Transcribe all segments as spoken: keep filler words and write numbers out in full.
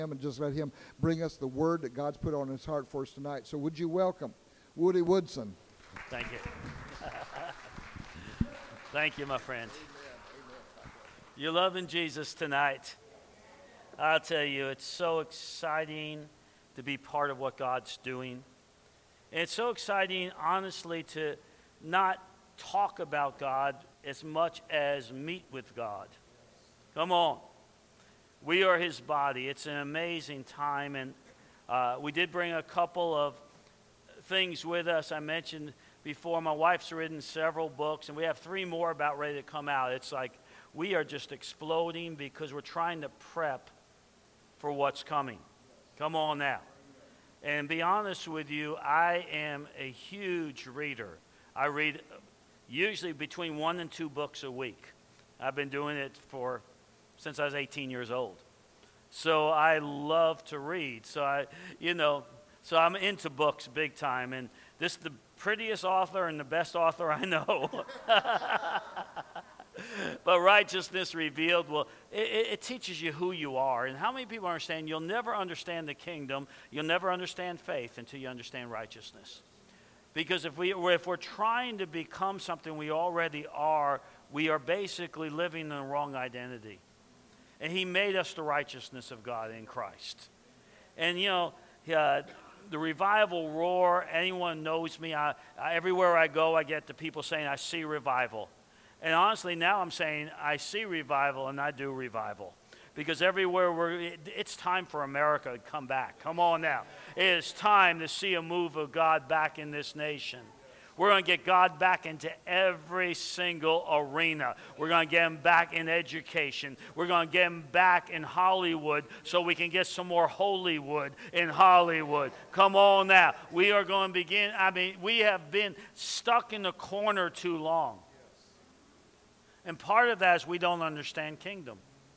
and just let him bring us the word that God's put on his heart for us tonight. So would you welcome Woody Woodson? Thank you. Thank you, my friend. You're loving Jesus tonight. I'll tell you, it's so exciting to be part of what God's doing. And it's so exciting, honestly, to not talk about God as much as meet with God. Come on. We are his body. It's an amazing time. And uh, we did bring a couple of things with us. I mentioned before, my wife's written several books, and we have three more about ready to come out. It's like we are just exploding because we're trying to prep for what's coming. Come on now. And be honest with you, I am a huge reader. I read usually between one and two books a week. I've been doing it for since I was eighteen years old. So I love to read. So I, you know, so I'm into books big time. And this is the prettiest author and the best author I know. But Righteousness Revealed, well, it, it teaches you who you are. And how many people understand you'll never understand the kingdom, you'll never understand faith until you understand righteousness. Because if, we, if we're trying to become something we already are, we are basically living in the wrong identity. And he made us the righteousness of God in Christ. And, you know, uh, the revival roar, anyone knows me, I, I, everywhere I go, I get the people saying, I see revival. And honestly, now I'm saying, I see revival and I do revival. Because everywhere we're, it, it's time for America to come back. Come on now. It is time to see a move of God back in this nation. We're going to get God back into every single arena. We're going to get him back in education. We're going to get him back in Hollywood so we can get some more Hollywood in Hollywood. Come on now. We are going to begin. I mean, we have been stuck in the corner too long. And part of that is we don't understand kingdom.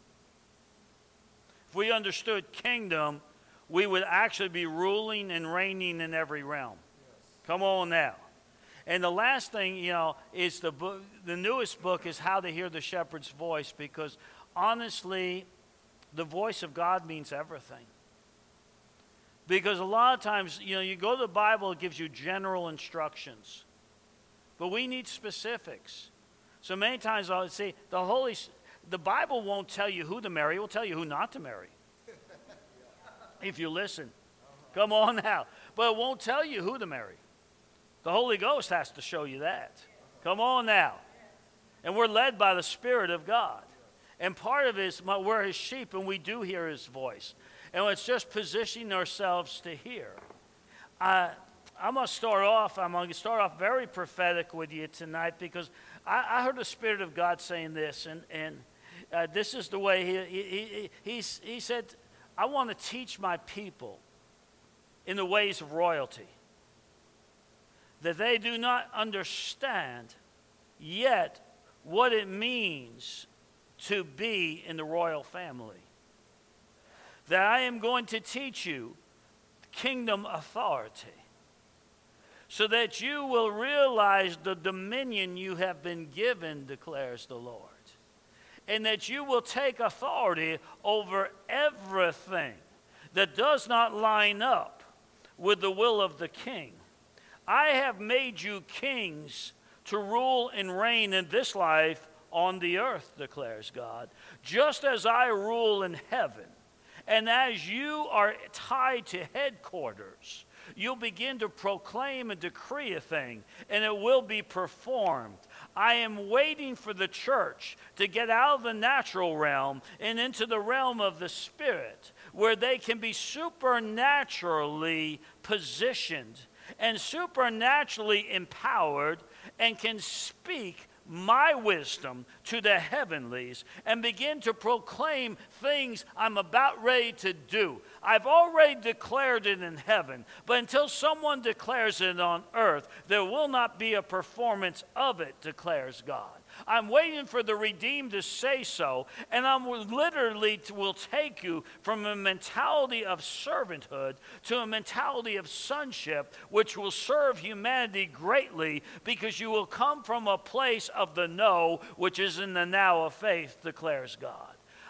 If we understood kingdom, we would actually be ruling and reigning in every realm. Come on now. And the last thing, you know, is the book, the newest book is How to Hear the Shepherd's Voice, because honestly, the voice of God means everything. Because a lot of times, you know, you go to the Bible, it gives you general instructions. But we need specifics. So many times I'll say, the Holy, the Bible won't tell you who to marry, it will tell you who not to marry. If you listen. Come on now. But it won't tell you who to marry. The Holy Ghost has to show you that. Come on now. And we're led by the Spirit of God. And part of it is we're his sheep and we do hear his voice. And it's just positioning ourselves to hear. I, I'm going to start off, I'm going to start off very prophetic with you tonight because I, I heard the Spirit of God saying this. And, and uh, this is the way he, he, he, he's, he said, I want to teach my people in the ways of royalty, that they do not understand yet what it means to be in the royal family. That I am going to teach you kingdom authority so that you will realize the dominion you have been given, declares the Lord. And that you will take authority over everything that does not line up with the will of the king. I have made you kings to rule and reign in this life on the earth, declares God, just as I rule in heaven. And as you are tied to headquarters, you'll begin to proclaim and decree a thing, and it will be performed. I am waiting for the church to get out of the natural realm and into the realm of the spirit, where they can be supernaturally positioned and supernaturally empowered and can speak my wisdom to the heavenlies and begin to proclaim things I'm about ready to do. I've already declared it in heaven, but until someone declares it on earth, there will not be a performance of it, declares God. I'm waiting for the redeemed to say so, and I'm literally to, will take you from a mentality of servanthood to a mentality of sonship, which will serve humanity greatly, because you will come from a place of the no, which is in the now of faith, declares God.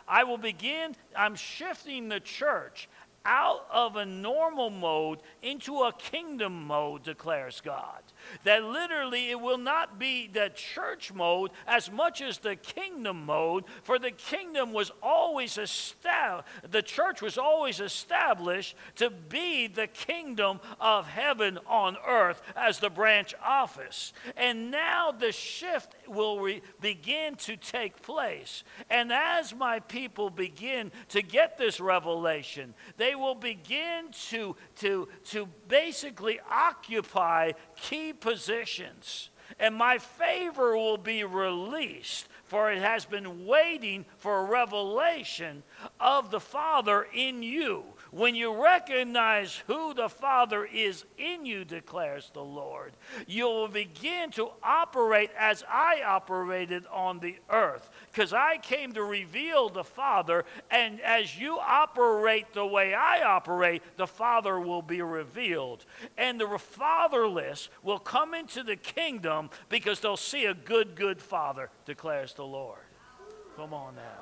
I will begin, I'm shifting the church out of a normal mode into a kingdom mode, declares God. That literally it will not be the church mode as much as the kingdom mode, for the kingdom was always established, the church was always established to be the kingdom of heaven on earth as the branch office. And now the shift will re- begin to take place. And as my people begin to get this revelation, they will begin to, to, to basically occupy key positions. And my favor will be released, for it has been waiting for a revelation of the Father in you. When you recognize who the Father is in you, declares the Lord, you will begin to operate as I operated on the earth. Because I came to reveal the Father, and as you operate the way I operate, the Father will be revealed. And the fatherless will come into the kingdom because they'll see a good, good Father, declares the Lord. Come on now.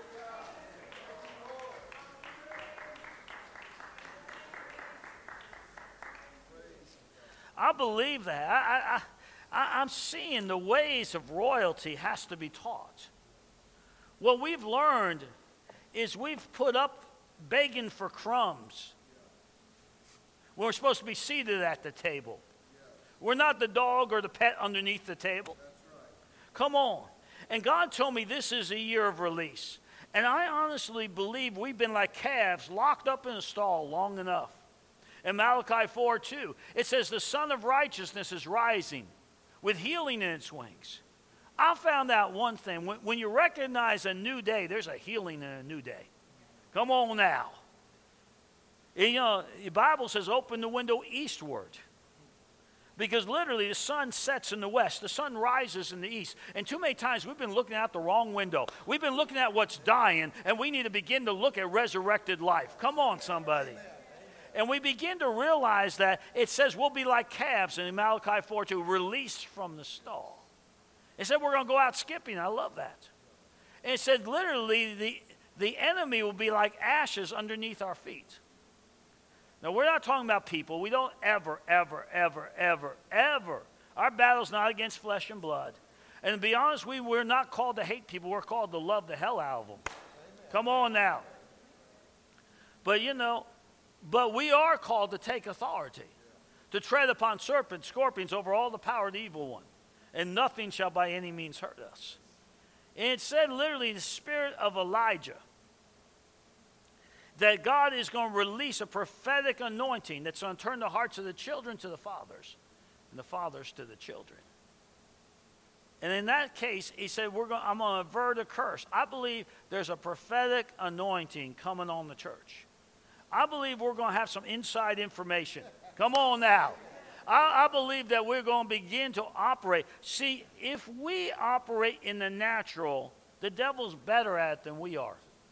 I believe that. I, I, I, I'm seeing the ways of royalty has to be taught. What we've learned is we've put up begging for crumbs. We're supposed to be seated at the table. We're not the dog or the pet underneath the table. Come on. And God told me this is a year of release. And I honestly believe we've been like calves locked up in a stall long enough. In Malachi four two, it says, the Son of Righteousness is rising with healing in its wings. I found out one thing. When, when you recognize a new day, there's a healing in a new day. Come on now. And, you know, the Bible says open the window eastward. Because literally the sun sets in the west. The sun rises in the east. And too many times we've been looking out the wrong window. We've been looking at what's dying, and we need to begin to look at resurrected life. Come on, somebody. And we begin to realize that it says we'll be like calves in Malachi four two, released from the stall. It said we're going to go out skipping. I love that. And it said literally the, the enemy will be like ashes underneath our feet. Now, we're not talking about people. We don't ever, ever, ever, ever, ever. Our battle's not against flesh and blood. And to be honest, we, we're not called to hate people. We're called to love the hell out of them. Amen. Come on now. But, you know, but we are called to take authority, to tread upon serpents, scorpions, over all the power of the evil one. And nothing shall by any means hurt us. And it said literally the spirit of Elijah, that God is going to release a prophetic anointing that's going to turn the hearts of the children to the fathers and the fathers to the children. And in that case, he said, We're going, I'm going to avert a curse. I believe there's a prophetic anointing coming on the church. I believe we're going to have some inside information. Come on now. I, I believe that we're going to begin to operate. See, if we operate in the natural, the devil's better at it than we are.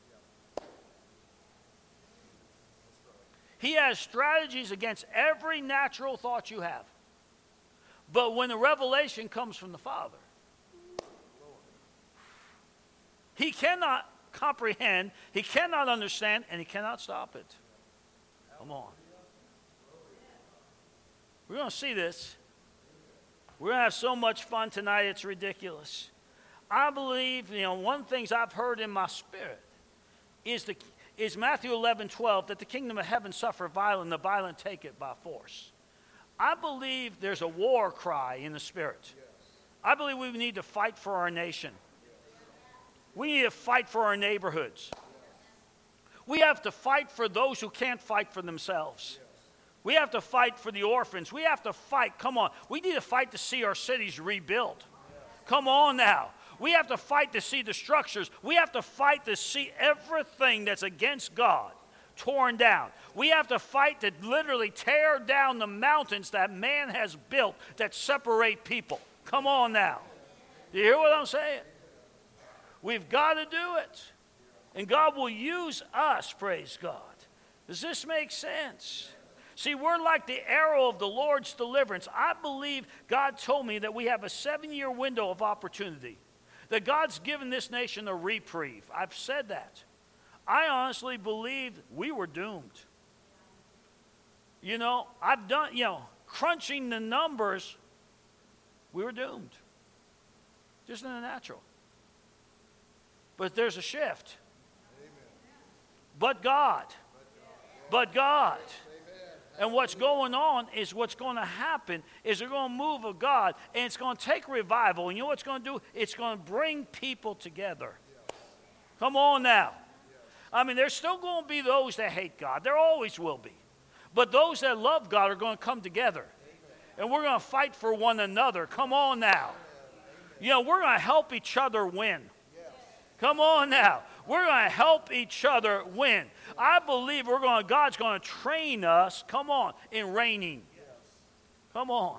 He has strategies against every natural thought you have. But when the revelation comes from the Father, he cannot comprehend, he cannot understand, and he cannot stop it. Come on. We're going to see this. We're going to have so much fun tonight, it's ridiculous. I believe, you know, one of the things I've heard in my spirit is the is Matthew eleven twelve, that the kingdom of heaven suffer violence, and the violent take it by force. I believe there's a war cry in the spirit. Yes. I believe we need to fight for our nation. We need to fight for our neighborhoods. We have to fight for those who can't fight for themselves. We have to fight for the orphans. We have to fight. Come on. We need to fight to see our cities rebuilt. Come on now. We have to fight to see the structures. We have to fight to see everything that's against God torn down. We have to fight to literally tear down the mountains that man has built that separate people. Come on now. Do you hear what I'm saying? We've got to do it. And God will use us, praise God. Does this make sense? See, we're like the arrow of the Lord's deliverance. I believe God told me that we have a seven-year window of opportunity. that God's given this nation a reprieve. I've said that. I honestly believe we were doomed. You know, I've done, you know, crunching the numbers, we were doomed. Just in the natural. But there's a shift. Amen. But God. But God. And what's going on is what's going to happen is they're going to move of God, and it's going to take revival. And you know what it's going to do? It's going to bring people together. Yes. Come on now. Yes. I mean, there's still going to be those that hate God. There always will be. But those that love God are going to come together. Amen. And we're going to fight for one another. Come on now. Amen. You know, we're going to help each other win. Yes. Come on now. We're going to help each other win. I believe we're going. God's going to train us, come on, in reigning. Come on.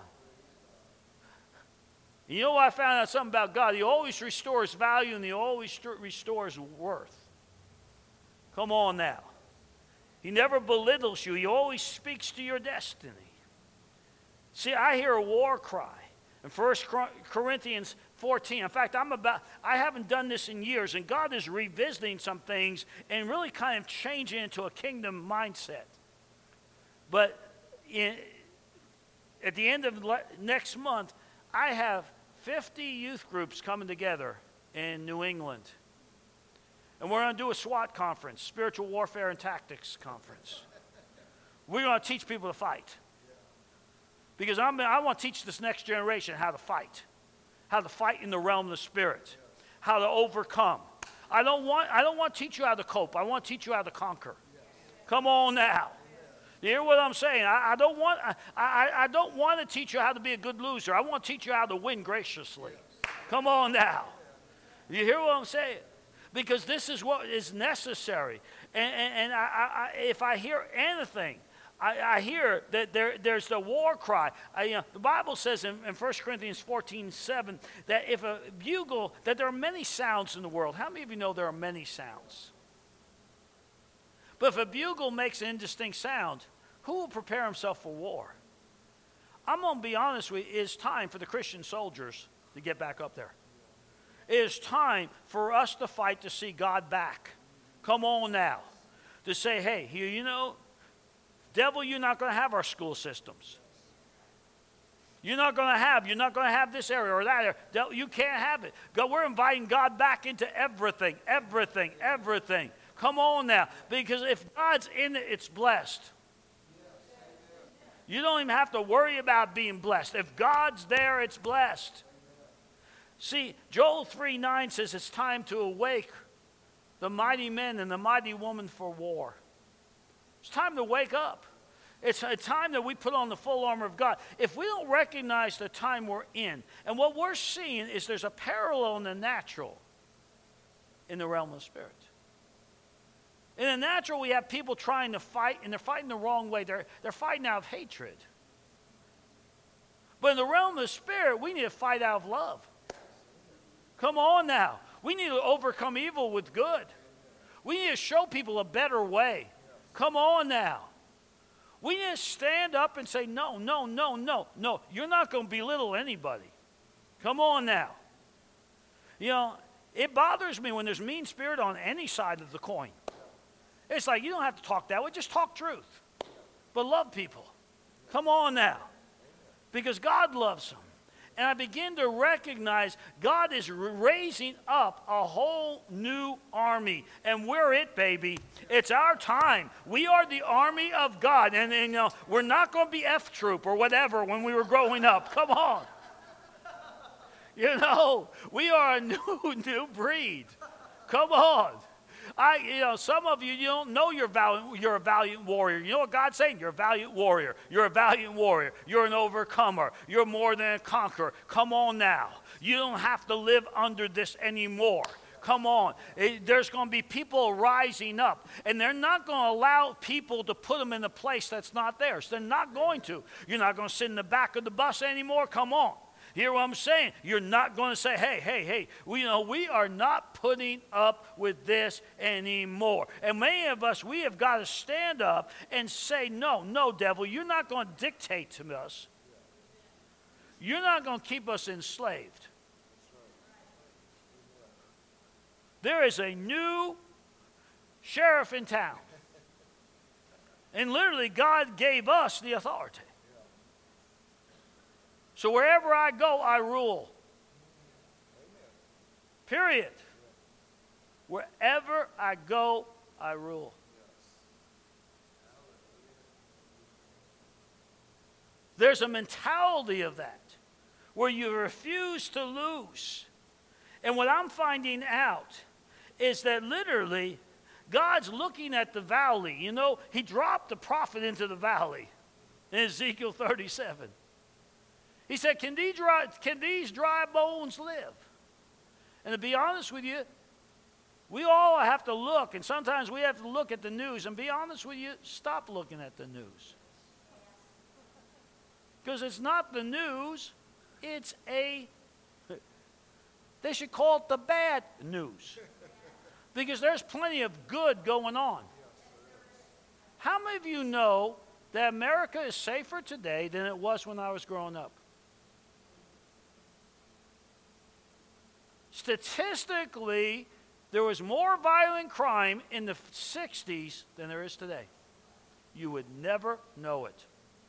You know what I found out something about God? He always restores value and he always restores worth. Come on now. He never belittles you. He always speaks to your destiny. See, I hear a war cry. In First Corinthians fourteen, in fact, I'm about, I haven't done this in years, and God is revisiting some things and really kind of changing into a kingdom mindset. But in, at the end of le- next month, I have fifty youth groups coming together in New England. And we're going to do a SWAT conference, Spiritual Warfare and Tactics Conference. We're going to teach people to fight. Because I'm, I want to teach this next generation how to fight. How to fight in the realm of the Spirit. How to overcome. I don't want, I don't want to teach you how to cope. I want to teach you how to conquer. Come on now. You hear what I'm saying? I, I, don't want, I, I, I don't want to teach you how to be a good loser. I want to teach you how to win graciously. Come on now. You hear what I'm saying? Because this is what is necessary. And, and, and I, I, if I hear anything, I, I hear that there, there's the war cry. I, you know, the Bible says in, in First Corinthians fourteen seven that if a bugle, that there are many sounds in the world. How many of you know there are many sounds? But if a bugle makes an indistinct sound, who will prepare himself for war? I'm going to be honest with you, it's time for the Christian soldiers to get back up there. It is time for us to fight to see God back. Come on now. To say, hey, here, you know, devil, you're not going to have our school systems. You're not going to have, you're not going to have this area or that area. Devil, you can't have it. God, we're inviting God back into everything, everything, everything. Come on now. Because if God's in it, it's blessed. You don't even have to worry about being blessed. If God's there, it's blessed. See, Joel three nine says it's time to awake the mighty men and the mighty women for war. It's time to wake up. It's a time that we put on the full armor of God. If we don't recognize the time we're in, and what we're seeing is there's a parallel in the natural in the realm of the spirit. In the natural, we have people trying to fight, and they're fighting the wrong way. They're, they're fighting out of hatred. But in the realm of the spirit, we need to fight out of love. Come on now. We need to overcome evil with good. We need to show people a better way. Come on now. We need to stand up and say, no, no, no, no, no. You're not going to belittle anybody. Come on now. You know, it bothers me when there's mean spirit on any side of the coin. It's like, you don't have to talk that way. Just talk truth. But love people. Come on now. Because God loves them. And I begin to recognize God is raising up a whole new army. And we're it, baby. It's our time. We are the army of God. And, and you know, we're not going to be F Troop or whatever when we were growing up. Come on. You know, we are a new, new breed. Come on. I, you know, some of you, you don't know you're, valiant, you're a valiant warrior. You know what God's saying? You're a valiant warrior. You're a valiant warrior. You're an overcomer. You're more than a conqueror. Come on now. You don't have to live under this anymore. Come on. It, there's going to be people rising up, and they're not going to allow people to put them in a place that's not theirs. They're not going to. You're not going to sit in the back of the bus anymore. Come on. Hear what I'm saying? You're not going to say, hey, hey, hey, we, you know, we are not putting up with this anymore. And many of us, we have got to stand up and say, no, no, devil, you're not going to dictate to us. You're not going to keep us enslaved. there is a new sheriff in town. And literally, God gave us the authority. So wherever I go, I rule. Period. Wherever I go, I rule. There's a mentality of that where you refuse to lose. And what I'm finding out is that literally God's looking at the valley. You know, he dropped the prophet into the valley in Ezekiel thirty-seven. He said, can these dry, can these dry bones live? And to be honest with you, we all have to look, and sometimes we have to look at the news, and be honest with you, stop looking at the news. Because it's not the news, it's a, they should call it the bad news. Because there's plenty of good going on. How many of you know that America is safer today than it was when I was growing up? Statistically, there was more violent crime in the sixties than there is today. You would never know it.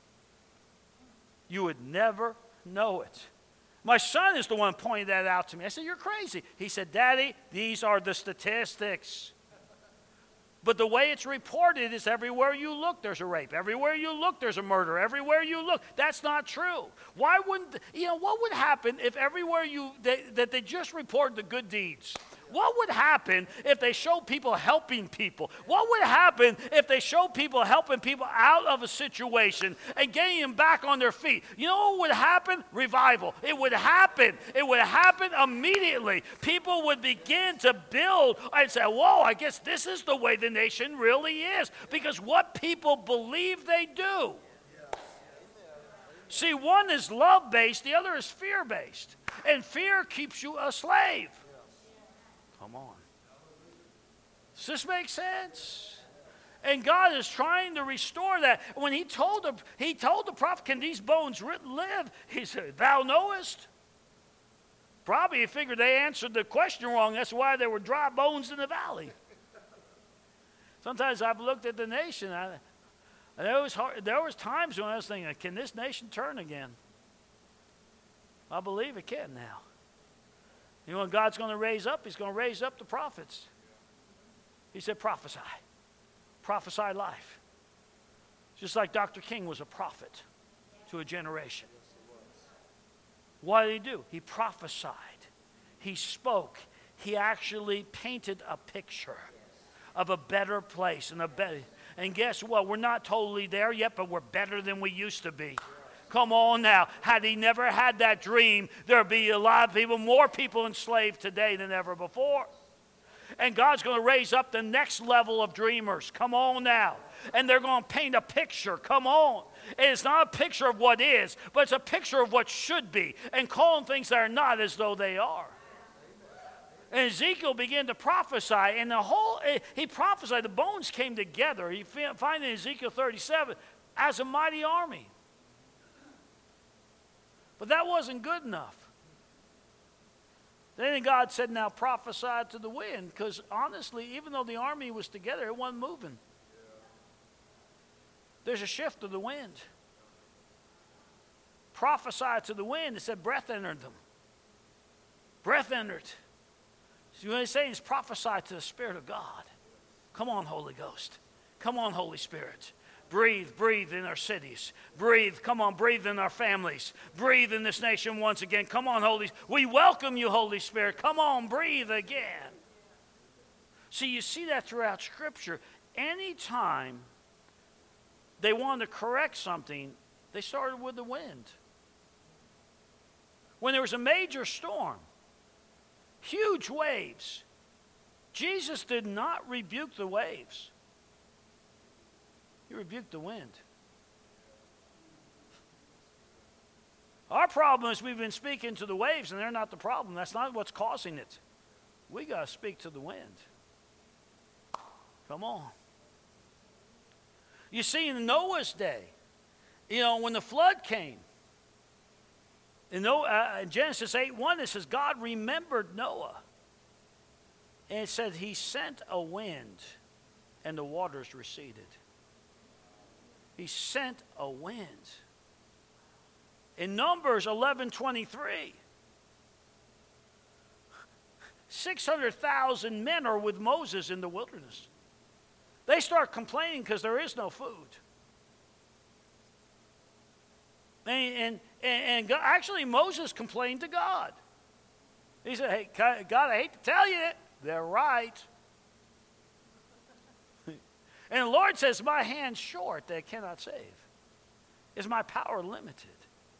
You would never know it. My son is the one pointing that out to me. I said, you're crazy. He said, Daddy, these are the statistics. But the way it's reported is everywhere you look, there's a rape. Everywhere you look, there's a murder. Everywhere you look. That's not true. Why wouldn't, you know, what would happen if everywhere you, they, that they just reported the good deeds? What would happen if they showed people helping people? What would happen if they showed people helping people out of a situation and getting them back on their feet? You know what would happen? Revival. It would happen. It would happen immediately. People would begin to build and say, whoa, I guess this is the way the nation really is. Because what people believe they do. See, one is love-based, the other is fear-based. And fear keeps you a slave. Come on. Does this make sense? And God is trying to restore that. When he told the, he told the prophet, can these bones live? He said, thou knowest. Probably he figured they answered the question wrong. That's why there were dry bones in the valley. Sometimes I've looked at the nation. I, and there was, hard, there was times when I was thinking, can this nation turn again? I believe it can now. You know what God's going to raise up? He's going to raise up the prophets. He said, prophesy. Prophesy life. Just like Doctor King was a prophet to a generation. What did he do? He prophesied. He spoke. He actually painted a picture of a better place and a better. And guess what? We're not totally there yet, but we're better than we used to be. Come on now. Had he never had that dream, there'd be a lot of people, more people enslaved today than ever before. And God's going to raise up the next level of dreamers. Come on now. And they're going to paint a picture. Come on. And it's not a picture of what is, but it's a picture of what should be. And calling things that are not as though they are. And Ezekiel began to prophesy, and the whole, he prophesied, the bones came together. You find in Ezekiel thirty-seven, as a mighty army. But that wasn't good enough. Then God said, now prophesy to the wind. Because honestly, even though the army was together, it wasn't moving. There's a shift of the wind. Prophesy to the wind. It said breath entered them. Breath entered. So what he's saying is prophesy to the Spirit of God. Come on, Holy Ghost. Come on, Holy Spirit. Breathe, breathe in our cities. Breathe, come on, breathe in our families. Breathe in this nation once again. Come on, Holy Spirit. We welcome you, Holy Spirit. Come on, breathe again. See, you see that throughout Scripture. Anytime they wanted to correct something, they started with the wind. When there was a major storm, huge waves, Jesus did not rebuke the waves. He rebuked the wind. Our problem is we've been speaking to the waves, and they're not the problem. That's not what's causing it. We got to speak to the wind. Come on. You see, in Noah's day, you know, when the flood came, in Genesis eight one, it says God remembered Noah. And it said he sent a wind and the waters receded. He sent a wind. In Numbers eleven twenty-three, six hundred thousand men are with Moses in the wilderness. They start complaining because there is no food. And, and, and God, actually, Moses complained to God. He said, hey, God, I hate to tell you it. They're right. And the Lord says, my hand's short, they cannot save. Is my power limited?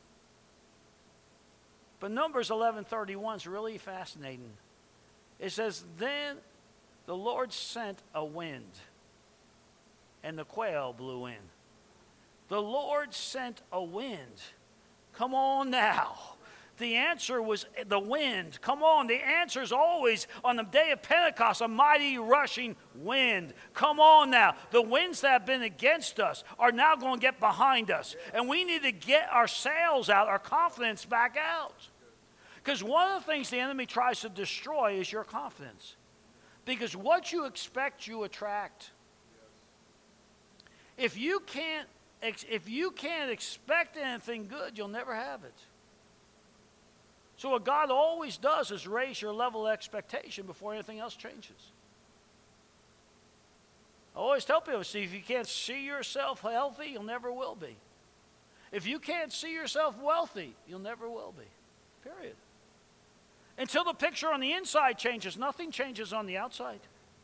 But Numbers eleven thirty-one is really fascinating. It says, then the Lord sent a wind, and the quail blew in. The Lord sent a wind. Come on now. The answer was the wind. Come on, the answer is always on the day of Pentecost, a mighty rushing wind. Come on now. The winds that have been against us are now going to get behind us. And we need to get our sails out, our confidence back out. Because one of the things the enemy tries to destroy is your confidence. Because what you expect, you attract. If you can't, if you can't expect anything good, you'll never have it. So what God always does is raise your level of expectation before anything else changes. I always tell people, see, if you can't see yourself healthy, you'll never will be. If you can't see yourself wealthy, you'll never will be. Period. Until the picture on the inside changes, nothing changes on the outside.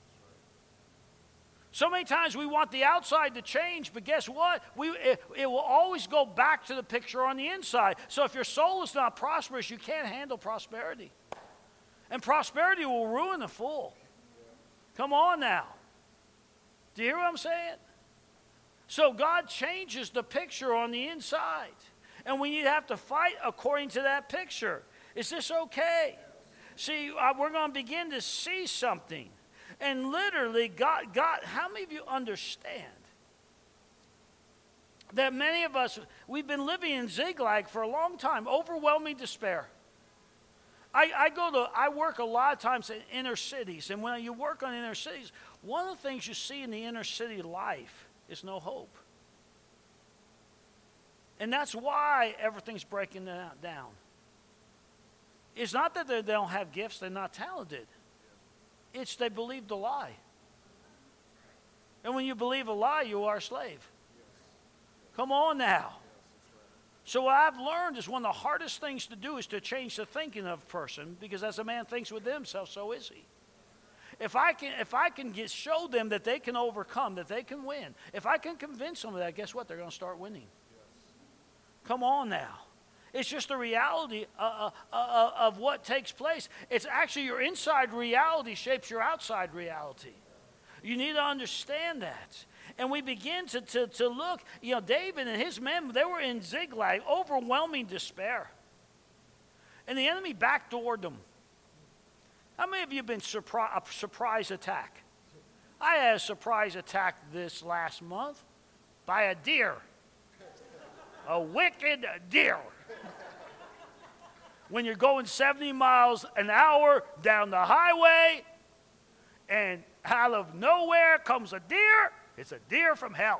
So many times we want the outside to change, but guess what? We, it, it will always go back to the picture on the inside. So if your soul is not prosperous, you can't handle prosperity. And prosperity will ruin the fool. Come on now. Do you hear what I'm saying? So God changes the picture on the inside. And we need to have to fight according to that picture. Is this okay? See, uh, we're going to begin to see something. And literally, God, God, how many of you understand that many of us, we've been living in Ziklag for a long time, overwhelming despair. I, I go to, I work a lot of times in inner cities, and when you work on inner cities, one of the things you see in the inner city life is no hope. And that's why everything's breaking down. It's not that they don't have gifts, they're not talented. It's they believed a lie. And when you believe a lie, you are a slave. Come on now. So what I've learned is one of the hardest things to do is to change the thinking of a person, because as a man thinks with himself, so is he. If I can, if I can get, show them that they can overcome, that they can win, if I can convince them of that, guess what? They're going to start winning. Come on now. It's just the reality uh, uh, uh, of what takes place. It's actually your inside reality shapes your outside reality. You need to understand that. And we begin to, to, to look, you know, David and his men, they were in Ziklag, overwhelming despair. And the enemy backdoored them. How many of you have been surpri- a surprise attack? I had a surprise attack this last month by a deer. A wicked deer. When you're going seventy miles an hour down the highway, and out of nowhere comes a deer, it's a deer from hell.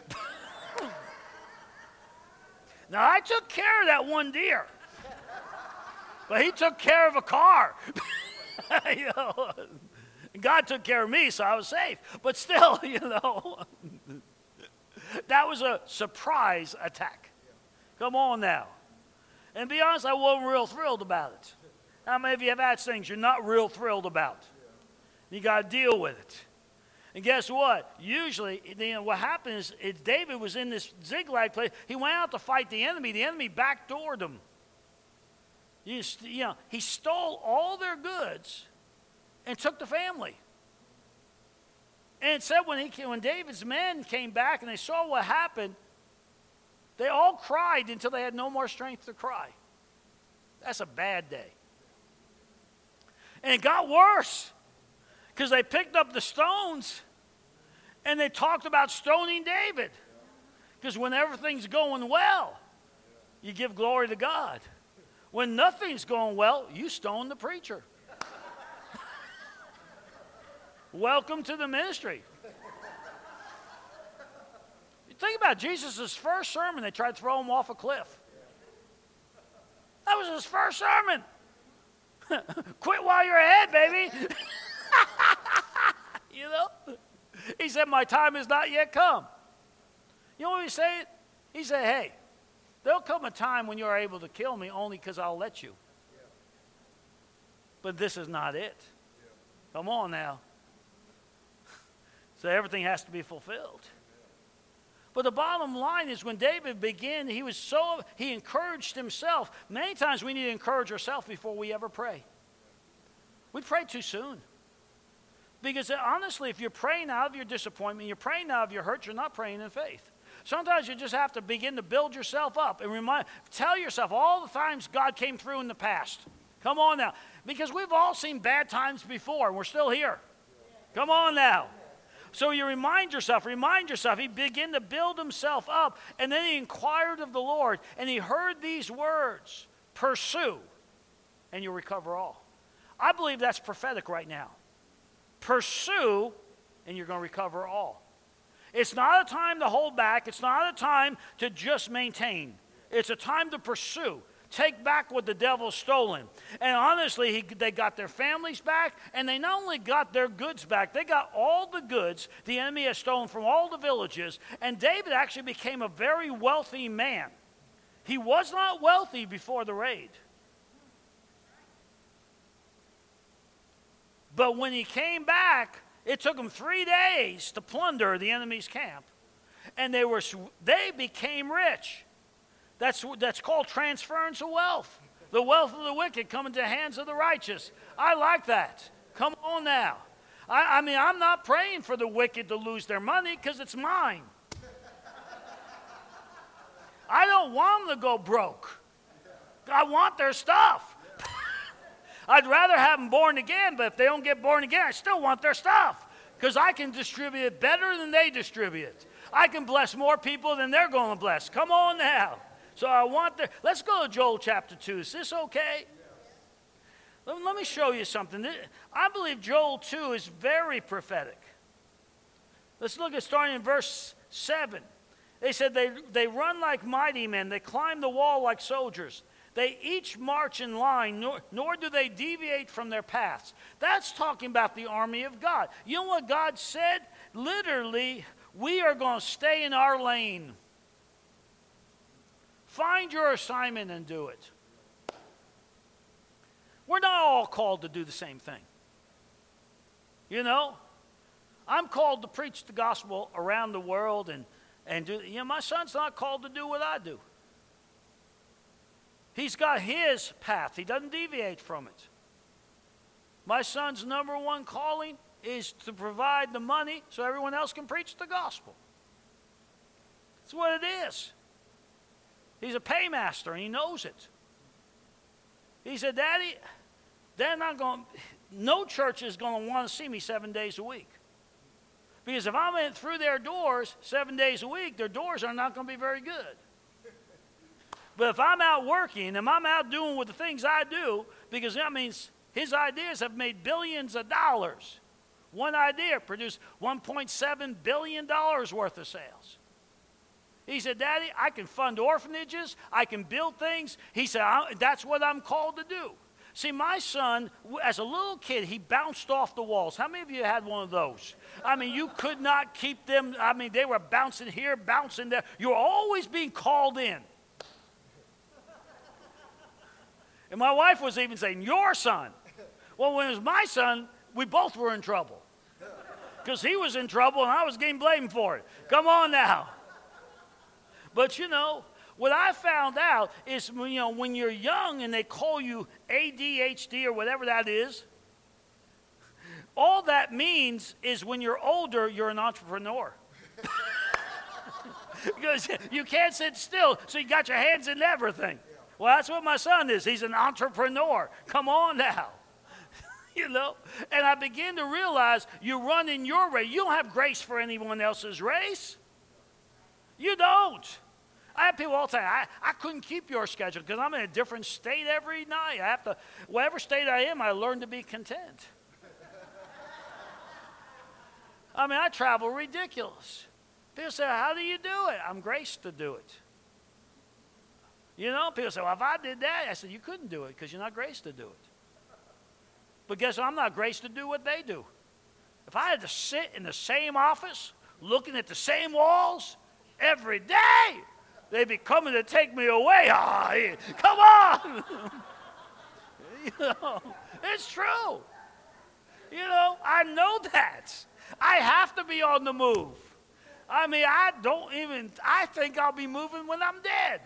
Now, I took care of that one deer, but he took care of a car. You know, God took care of me, so I was safe. But still, you know, that was a surprise attack. Come on now. And be honest, I wasn't real thrilled about it. How many of you have had things you're not real thrilled about? You got to deal with it. And guess what? Usually, you know, what happens is David was in this Ziklag place. He went out to fight the enemy. The enemy backdoored him. You, you know, he stole all their goods and took the family. And it said when, he came, when David's men came back and they saw what happened, they all cried until they had no more strength to cry. That's a bad day. And it got worse, because they picked up the stones and they talked about stoning David. Because when everything's going well, you give glory to God. When nothing's going well, you stone the preacher. Welcome to the ministry. You think about Jesus' first sermon, they tried to throw him off a cliff. That was his first sermon. Quit while you're ahead, baby. You know? He said, my time has not yet come. You know what he said? He said, hey, there'll come a time when you're able to kill me only because I'll let you. Yeah. But this is not it. Yeah. Come on now. So everything has to be fulfilled. Yeah. But the bottom line is when David began, he was so, he encouraged himself. Many times we need to encourage ourselves before we ever pray. We pray too soon. Because honestly, if you're praying out of your disappointment, you're praying out of your hurt, you're not praying in faith. Sometimes you just have to begin to build yourself up and remind, tell yourself all the times God came through in the past. Come on now. Because we've all seen bad times before, and we're still here. Come on now. So you remind yourself, remind yourself. He began to build himself up, and then he inquired of the Lord, and he heard these words, pursue, and you'll recover all. I believe that's prophetic right now. Pursue, and you're going to recover all. It's not a time to hold back. It's not a time to just maintain. It's a time to pursue. Take back what the devil's stolen. And honestly, he, they got their families back, and they not only got their goods back, they got all the goods the enemy has stolen from all the villages, and David actually became a very wealthy man. He was not wealthy before the raid. But when he came back, it took them three days to plunder the enemy's camp. And they were they became rich. That's, that's called transference of wealth. The wealth of the wicked coming to the hands of the righteous. I like that. Come on now. I, I mean, I'm not praying for the wicked to lose their money because it's mine. I don't want them to go broke. I want their stuff. I'd rather have them born again, but if they don't get born again, I still want their stuff because I can distribute it better than they distribute it. I can bless more people than they're going to bless. Come on now. So I want their, let's go to Joel chapter two. Is this okay? Let, let me show you something. I believe Joel two is very prophetic. Let's look at starting in verse seven. They said they, they run like mighty men. They climb the wall like soldiers. They each march in line, nor, nor do they deviate from their paths. That's talking about the army of God. You know what God said? Literally, we are going to stay in our lane. Find your assignment and do it. We're not all called to do the same thing. You know? I'm called to preach the gospel around the world and, and do, you know, my son's not called to do what I do. He's got his path. He doesn't deviate from it. My son's number one calling is to provide the money so everyone else can preach the gospel. That's what it is. He's a paymaster, and he knows it. He said, Daddy, they're not going, no church is going to want to see me seven days a week. Because if I'm in through their doors seven days a week, their doors are not going to be very good. But if I'm out working and I'm out doing with the things I do, because that means his ideas have made billions of dollars. One idea produced one point seven billion dollars worth of sales. He said, Daddy, I can fund orphanages. I can build things. He said, that's what I'm called to do. See, my son, as a little kid, he bounced off the walls. How many of you had one of those? I mean, you could not keep them. I mean, they were bouncing here, bouncing there. You were always being called in. And my wife was even saying, your son. Well, when it was my son, we both were in trouble. Because he was in trouble and I was getting blamed for it. Come on now. But you know, what I found out is, you know, when you're young and they call you A D H D or whatever that is, all that means is when you're older, you're an entrepreneur. Because you can't sit still, so you got your hands in everything. Well, that's what my son is. He's an entrepreneur. Come on now. You know? And I begin to realize you run in your race. You don't have grace for anyone else's race. You don't. I have people all the time, I, I couldn't keep your schedule because I'm in a different state every night. I have to, whatever state I am, I learn to be content. I mean, I travel ridiculous. People say, how do you do it? I'm graced to do it. You know, people say, well, if I did that, I said, you couldn't do it because you're not graced to do it. But guess what? I'm not graced to do what they do. If I had to sit in the same office, looking at the same walls every day, they'd be coming to take me away. Oh, yeah, come on. You know, it's true. You know, I know that. I have to be on the move. I mean, I don't even, I think I'll be moving when I'm dead.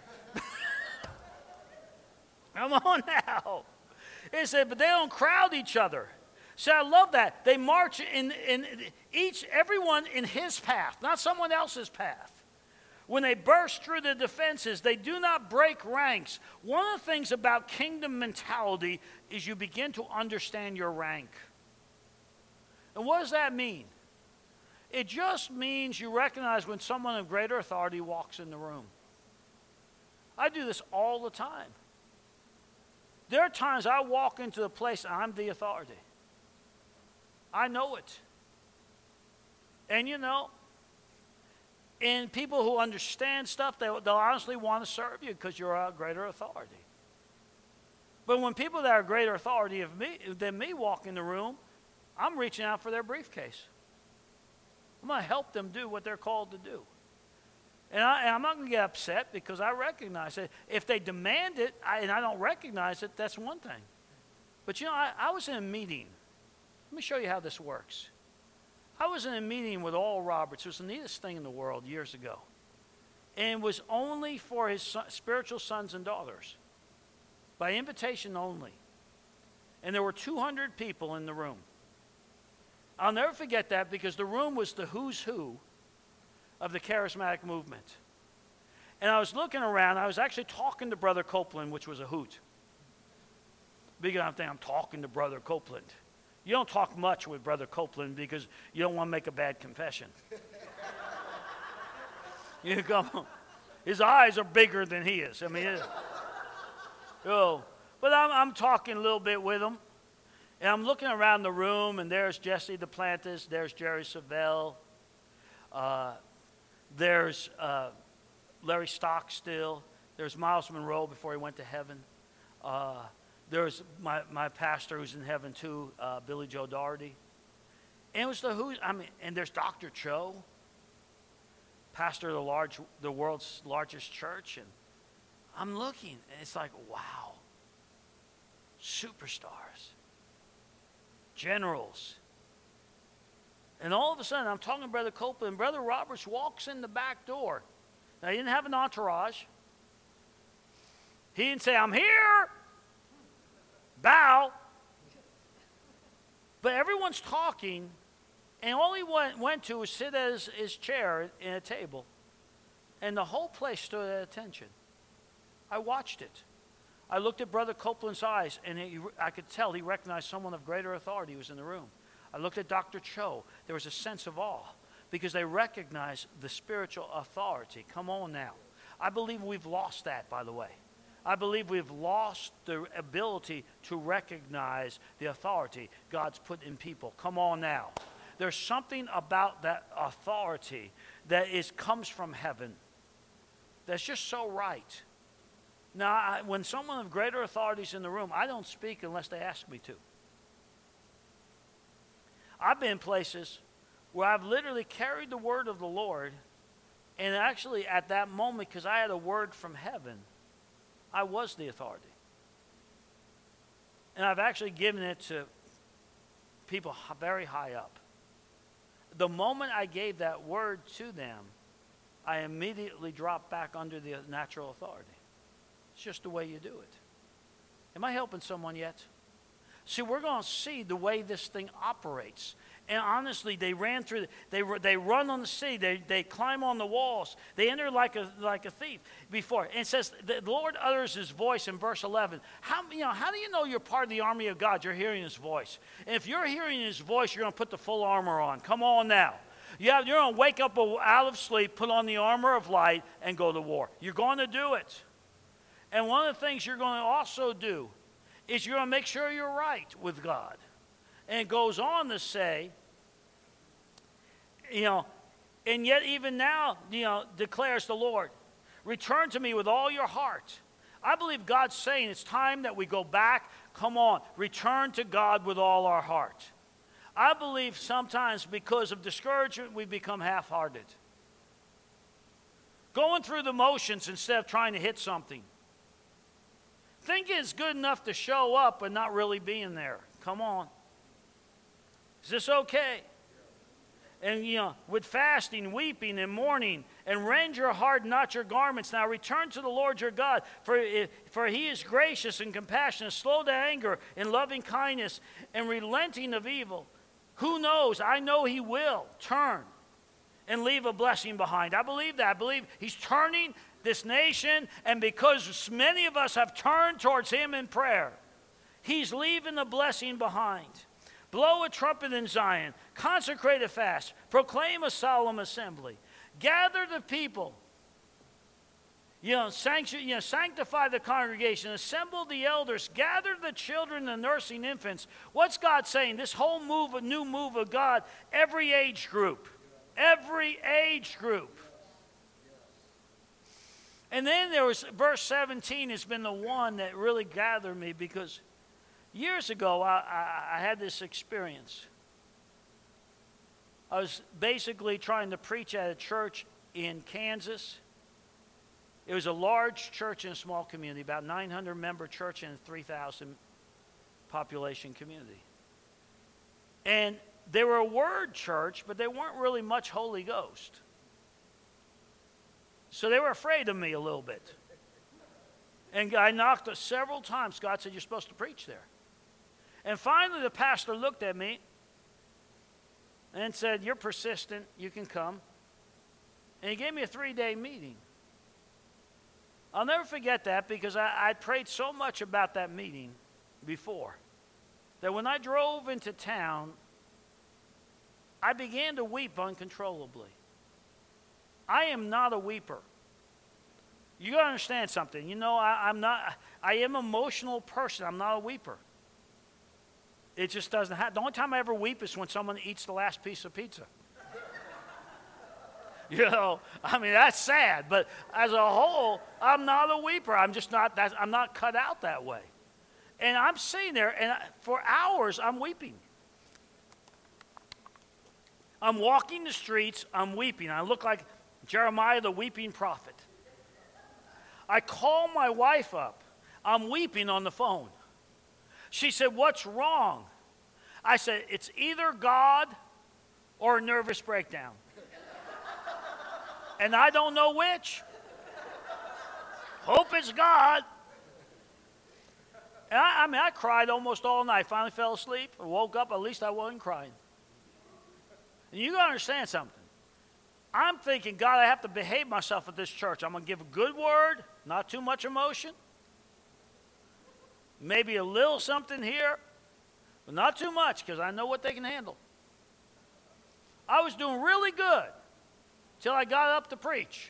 Come on now. It said, but they don't crowd each other. So I love that. They march in, in each, everyone in his path, not someone else's path. When they burst through the defenses, they do not break ranks. One of the things about kingdom mentality is you begin to understand your rank. And what does that mean? It just means you recognize when someone of greater authority walks in the room. I do this all the time. There are times I walk into a place and I'm the authority. I know it. And you know, and people who understand stuff, they, they'll honestly want to serve you because you're a greater authority. But when people that are greater authority of me, than me walk in the room, I'm reaching out for their briefcase. I'm going to help them do what they're called to do. And, I, and I'm not going to get upset because I recognize it. If they demand it I, and I don't recognize it, that's one thing. But you know, I, I was in a meeting. Let me show you how this works. I was in a meeting with Oral Roberts. It was the neatest thing in the world years ago. And it was only for his son, spiritual sons and daughters. By invitation only. And there were two hundred people in the room. I'll never forget that because the room was the who's who of the charismatic movement. And I was looking around. I was actually talking to Brother Copeland, which was a hoot. Because I'm thinking, I'm talking to Brother Copeland. You don't talk much with Brother Copeland because you don't want to make a bad confession. You go, his eyes are bigger than he is. I mean, it, oh, but I'm, I'm talking a little bit with him. And I'm looking around the room, and there's Jesse Duplantis, there's Jerry Savelle, uh, there's uh, Larry Stockstill, there's Miles Monroe before he went to heaven. Uh, there's my, my pastor who's in heaven too, uh, Billy Joe Doherty. And it was the who, I mean, and there's Doctor Cho, pastor of the large, the world's largest church. And I'm looking, and it's like, wow, superstars. Generals. And all of a sudden, I'm talking to Brother Copeland, and Brother Roberts walks in the back door. Now, he didn't have an entourage. He didn't say, I'm here. Bow. But everyone's talking, and all he went, went to was sit at his, his chair in a table. And the whole place stood at attention. I watched it. I looked at Brother Copeland's eyes, and he, I could tell he recognized someone of greater authority was in the room. I looked at Doctor Cho. There was a sense of awe because they recognized the spiritual authority. Come on now. I believe we've lost that, by the way. I believe we've lost the ability to recognize the authority God's put in people. Come on now. There's something about that authority that is comes from heaven that's just so right. Now, I, when someone of greater authority is in the room, I don't speak unless they ask me to. I've been places where I've literally carried the word of the Lord, and actually at that moment, because I had a word from heaven, I was the authority. And I've actually given it to people very high up. The moment I gave that word to them, I immediately dropped back under the natural authority. It's just the way you do it. Am I helping someone yet? See, we're going to see the way this thing operates. And honestly, they ran through, they they run on the sea, they they climb on the walls, they enter like a like a thief before. And it says the Lord utters his voice in verse eleven. How you know how do you know you're part of the army of God? You're hearing his voice. And if you're hearing his voice, you're going to put the full armor on. Come on now. Yeah, you're going to wake up out of sleep, put on the armor of light, and go to war. You're going to do it. And one of the things you're going to also do is you're going to make sure you're right with God. And it goes on to say You know, and yet even now, you know, declares the Lord, return to me with all your heart. I believe God's saying it's time that we go back. Come on, return to God with all our heart. I believe sometimes because of discouragement, we become half-hearted. Going through the motions instead of trying to hit something. Thinking it's good enough to show up but not really being there. Come on. Is this okay? And, you know, with fasting, weeping, and mourning, and rend your heart, not your garments. Now return to the Lord your God, for, for he is gracious and compassionate, slow to anger, and loving kindness, and relenting of evil. Who knows? I know he will turn and leave a blessing behind. I believe that. I believe he's turning this nation, and because many of us have turned towards him in prayer, he's leaving a blessing behind. Blow a trumpet in Zion, consecrate a fast, proclaim a solemn assembly, gather the people, you know, sancti- you know, sanctify the congregation, assemble the elders, gather the children and nursing infants. What's God saying? This whole move, a new move of God, every age group, every age group. And then there was verse seventeen has been the one that really gathered me, because years ago I, I, I had this experience. I was basically trying to preach at a church in Kansas. It was a large church in a small community, about nine hundred member church in a three thousand population community. And they were a word church, but they weren't really much Holy Ghost. So they were afraid of me a little bit. And I knocked several times. God said, you're supposed to preach there. And finally the pastor looked at me and said, you're persistent, you can come. And he gave me a three-day meeting. I'll never forget that, because I, I prayed so much about that meeting before that when I drove into town, I began to weep uncontrollably. I am not a weeper. You got to understand something. You know, I, I'm not, I am an emotional person. I'm not a weeper. It just doesn't happen. The only time I ever weep is when someone eats the last piece of pizza. You know, I mean, that's sad. But as a whole, I'm not a weeper. I'm just not, that, I'm not cut out that way. And I'm sitting there, and I, for hours, I'm weeping. I'm walking the streets, I'm weeping. I look like Jeremiah the weeping prophet. I call my wife up. I'm weeping on the phone. She said, what's wrong? I said, it's either God or a nervous breakdown. And I don't know which. Hope it's God. And I, I mean, I cried almost all night. Finally fell asleep. I woke up. At least I wasn't crying. And you got to understand something. I'm thinking, God, I have to behave myself at this church. I'm going to give a good word, not too much emotion. Maybe a little something here, but not too much, because I know what they can handle. I was doing really good till I got up to preach.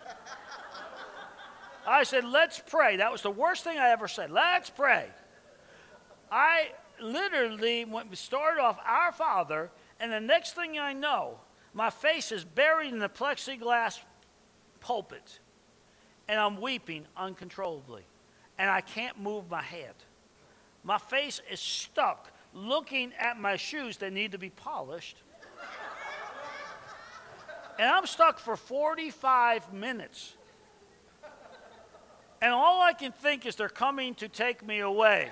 I said, let's pray. That was the worst thing I ever said. Let's pray. I literally went, we started off, Our Father, and the next thing I know, my face is buried in the plexiglass pulpit, and I'm weeping uncontrollably, and I can't move my head. My face is stuck looking at my shoes that need to be polished, and I'm stuck for forty-five minutes. And all I can think is they're coming to take me away.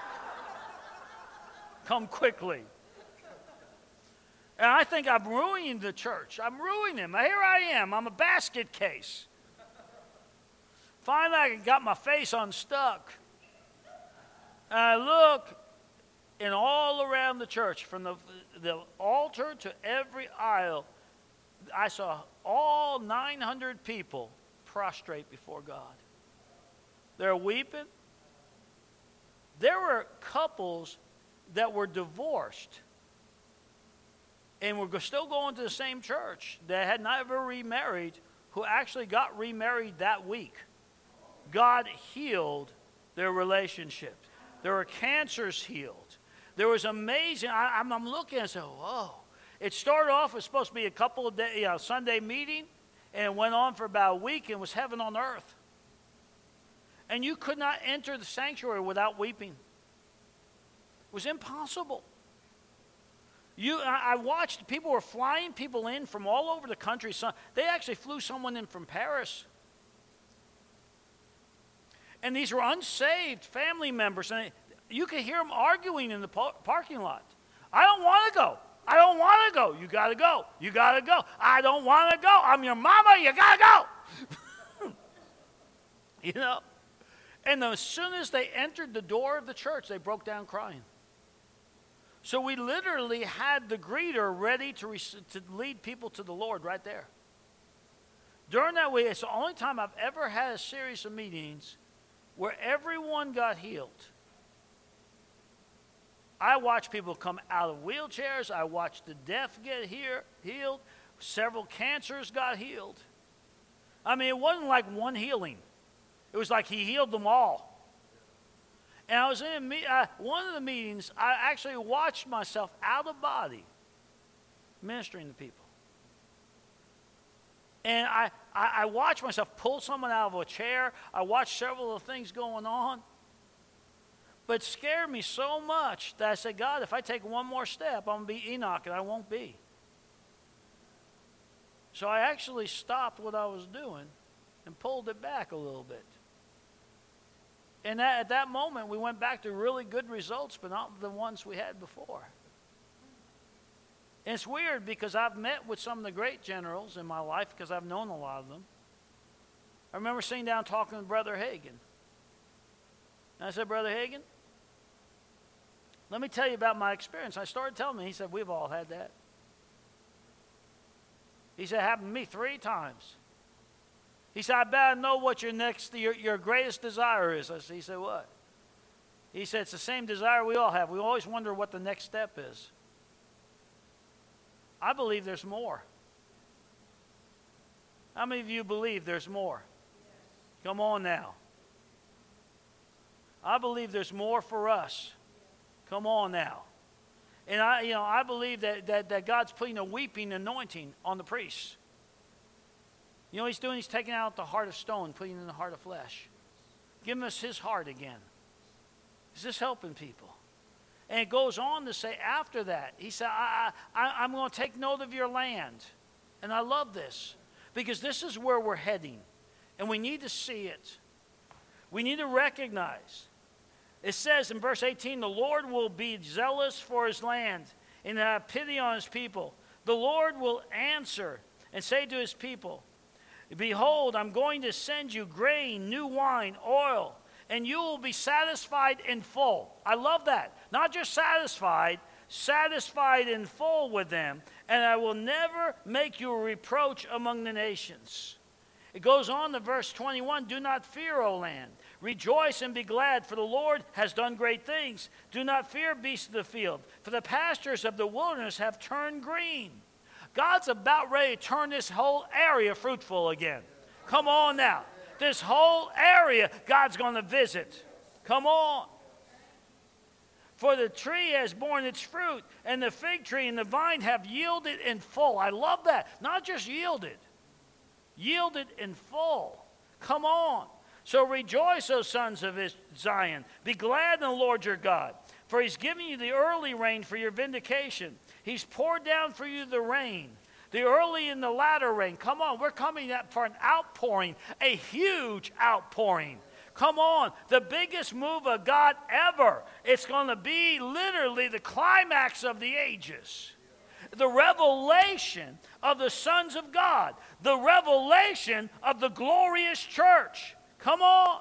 Come quickly. And I think I'm ruining the church. I'm ruining them. Here I am. I'm a basket case. Finally, I got my face unstuck. And I look, and all around the church, from the, the altar to every aisle, I saw all nine hundred people prostrate before God. They're weeping. There were couples that were divorced and were still going to the same church that had never remarried, who actually got remarried that week. God healed their relationships. There were cancers healed. There was amazing, I, I'm, I'm looking and saying, whoa. It started off, it was supposed to be a couple of days, you know, Sunday meeting, and it went on for about a week, and it was heaven on earth. And you could not enter the sanctuary without weeping. It was impossible. You, I, I watched, people were flying people in from all over the country. So they actually flew someone in from Paris. And these were unsaved family members. And you could hear them arguing in the po- parking lot. I don't want to go. I don't want to go. You got to go. You got to go. I don't want to go. I'm your mama. You got to go. You know? And as soon as they entered the door of the church, they broke down crying. So we literally had the greeter ready to, re- to lead people to the Lord right there. During that week, it's the only time I've ever had a series of meetings where everyone got healed. I watched people come out of wheelchairs. I watched the deaf get here, healed. Several cancers got healed. I mean, it wasn't like one healing. It was like he healed them all. And I was in a me- uh, one of the meetings, I actually watched myself out of body ministering to people. And I, I, I watched myself pull someone out of a chair. I watched several of the things going on. But it scared me so much that I said, God, if I take one more step, I'm going to be Enoch, and I won't be. So I actually stopped what I was doing and pulled it back a little bit. And that, at that moment, we went back to really good results, but not the ones we had before. And it's weird because I've met with some of the great generals in my life because I've known a lot of them. I remember sitting down talking with Brother Hagin. And I said, Brother Hagin, let me tell you about my experience. I started telling him. He said, we've all had that. He said, it happened to me three times. He said, I better know what your next, your, your greatest desire is. I said, he said, what? He said, it's the same desire we all have. We always wonder what the next step is. I believe there's more. How many of you believe there's more? Come on now. I believe there's more for us. Come on now. And I, you know, I believe that, that, that God's putting a weeping anointing on the priests. You know what he's doing? He's taking out the heart of stone, putting in the heart of flesh. Giving us his heart again. Is this helping people? And it goes on to say after that, he said, I, I, I'm going to take note of your land. And I love this because this is where we're heading. And we need to see it. We need to recognize. It says in verse eighteen, the Lord will be zealous for his land and have pity on his people. The Lord will answer and say to his people, behold, I'm going to send you grain, new wine, oil, and you will be satisfied in full. I love that. Not just satisfied, satisfied in full with them. And I will never make you a reproach among the nations. It goes on to verse twenty-one. Do not fear, O land. Rejoice and be glad, for the Lord has done great things. Do not fear, beasts of the field, for the pastures of the wilderness have turned green. God's about ready to turn this whole area fruitful again. Come on now. This whole area, God's going to visit. Come on. For the tree has borne its fruit, and the fig tree and the vine have yielded in full. I love that. Not just yielded. Yielded in full. Come on. So rejoice, O sons of Zion. Be glad in the Lord your God. For he's given you the early rain for your vindication. He's poured down for you the rain. The early and the latter rain. Come on, we're coming up for an outpouring. A huge outpouring. Come on, the biggest move of God ever. It's going to be literally the climax of the ages. The revelation of the sons of God. The revelation of the glorious church. Come on.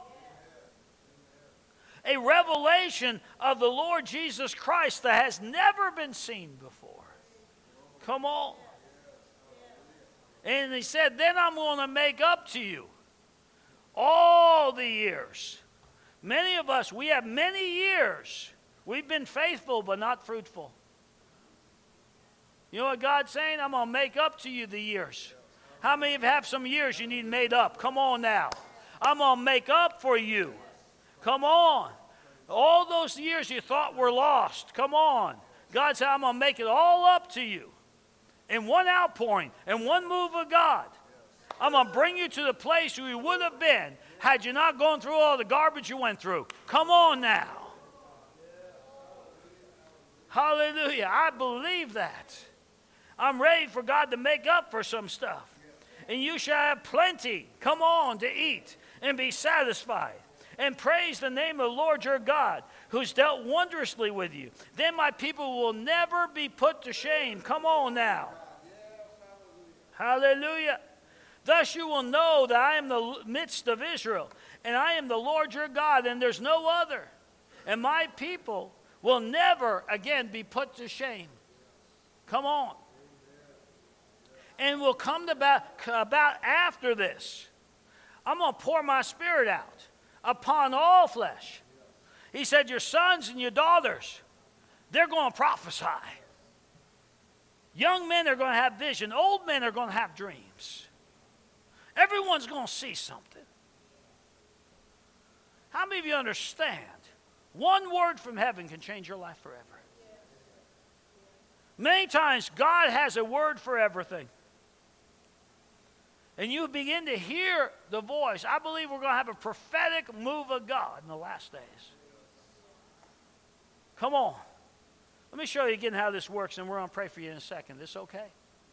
A revelation of the Lord Jesus Christ that has never been seen before. Come on. And he said, then I'm going to make up to you all the years. Many of us, we have many years. We've been faithful but not fruitful. You know what God's saying? I'm going to make up to you the years. How many of you have some years you need made up? Come on now. I'm going to make up for you. Come on. All those years you thought were lost. Come on. God said, I'm going to make it all up to you. in one outpouring, in one move of God. I'm going to bring you to the place where you would have been had you not gone through all the garbage you went through. Come on now. Hallelujah. I believe that. I'm ready for God to make up for some stuff. And you shall have plenty, come on, to eat and be satisfied. And praise the name of the Lord your God, who's dealt wondrously with you. Then my people will never be put to shame. Come on now. Hallelujah. Thus you will know that I am the midst of Israel, and I am the Lord your God, and there's no other. And my people will never again be put to shame. Come on. And will come to about, about after this. I'm going to pour my spirit out upon all flesh. He said, your sons and your daughters, they're going to prophesy. Young men are going to have vision. Old men are going to have dreams. Everyone's going to see something. How many of you understand? One word from heaven can change your life forever. Many times, God has a word for everything. And you begin to hear the voice. I believe we're going to have a prophetic move of God in the last days. Come on. Let me show you again how this works, and we're going to pray for you in a second. This okay?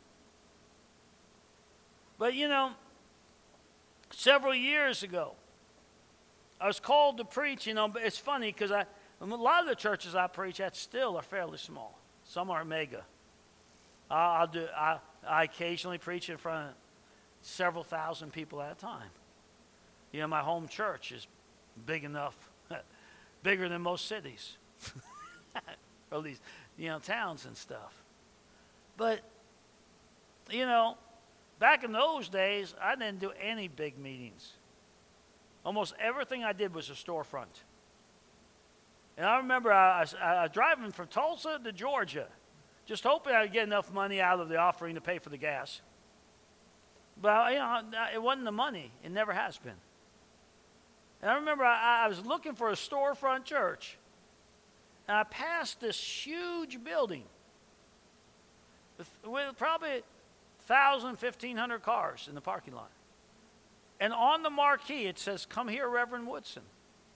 But you know, several years ago, I was called to preach. You know, but it's funny because I, a lot of the churches I preach at still are fairly small. Some are mega. I'll, I'll do. I, I occasionally preach in front of several thousand people at a time. You know, my home church is big enough, bigger than most cities, or at least, you know, towns and stuff. But, you know, back in those days, I didn't do any big meetings. Almost everything I did was a storefront. And I remember I, I, I was driving from Tulsa to Georgia, just hoping I'd get enough money out of the offering to pay for the gas. But, you know, it wasn't the money. It never has been. And I remember I, I was looking for a storefront church. And I passed this huge building with, with probably one thousand, fifteen hundred cars in the parking lot. And on the marquee, it says, "Come here, Reverend Woodson."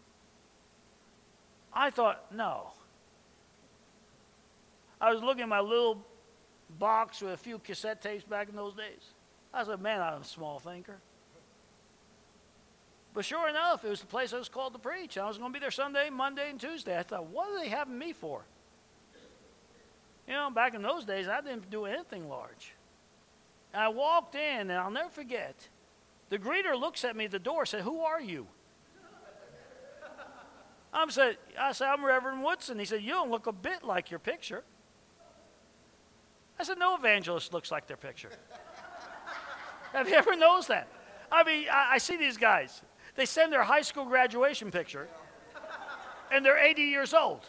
I thought, no. I was looking at my little box with a few cassette tapes back in those days. I said, man, I'm a small thinker. But sure enough, it was the place I was called to preach. I was going to be there Sunday, Monday, and Tuesday. I thought, what are they having me for? You know, back in those days, I didn't do anything large. And I walked in, and I'll never forget, the greeter looks at me at the door and said, "Who are you?" I'm said, I said, "I'm Reverend Woodson." He said, "You don't look a bit like your picture." I said, "No evangelist looks like their picture." Have you ever noticed that? I mean, I, I see these guys. They send their high school graduation picture, and they're eighty years old.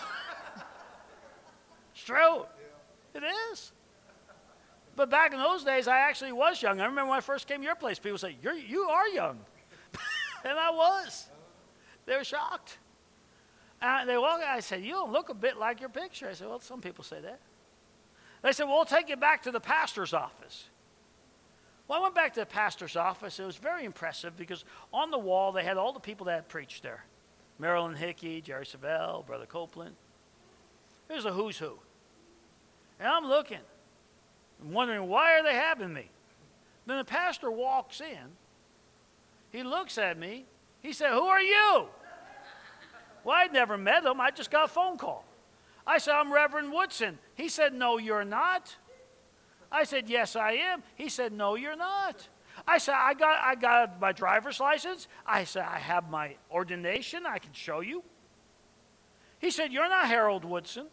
It's true. It is. But back in those days, I actually was young. I remember when I first came to your place, people say, You're, you are young. And I was. They were shocked. And they walked, I said, "You don't look a bit like your picture." I said, "Well, some people say that." They said, "Well, we'll take you back to the pastor's office." Well, I went back to the pastor's office. It was very impressive because on the wall they had all the people that had preached there. Marilyn Hickey, Jerry Savelle, Brother Copeland. There's a who's who. And I'm looking. I'm wondering, why are they having me? Then the pastor walks in. He looks at me. He said, "Who are you?" Well, I'd never met him. I just got a phone call. I said, "I'm Reverend Woodson." He said, "No, you're not." I said, "Yes, I am." He said, "No, you're not." I said, I got, I got my driver's license. I said, "I have my ordination. I can show you." He said, "You're not Harold Woodson."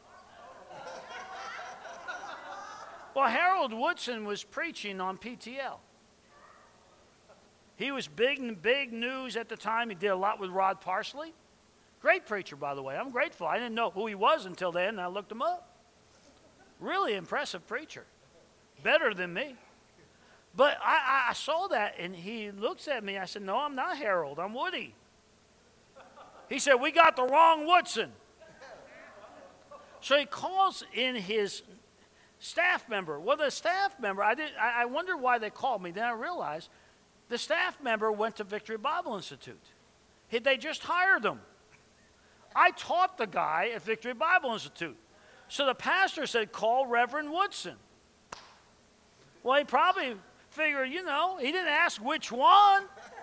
Well, Harold Woodson was preaching on P T L. He was big, big news at the time. He did a lot with Rod Parsley. Great preacher, by the way. I'm grateful. I didn't know who he was until then, and I looked him up. Really impressive preacher. Better than me. But I, I saw that, and he looks at me. I said, "No, I'm not Harold. I'm Woody." He said, "We got the wrong Woodson." So he calls in his staff member. Well, the staff member, I, didn't, I, I wondered why they called me. Then I realized the staff member went to Victory Bible Institute. He, they just hired him. I taught the guy at Victory Bible Institute. So the pastor said, call Reverend Woodson. Well, he probably figured, you know, he didn't ask which one.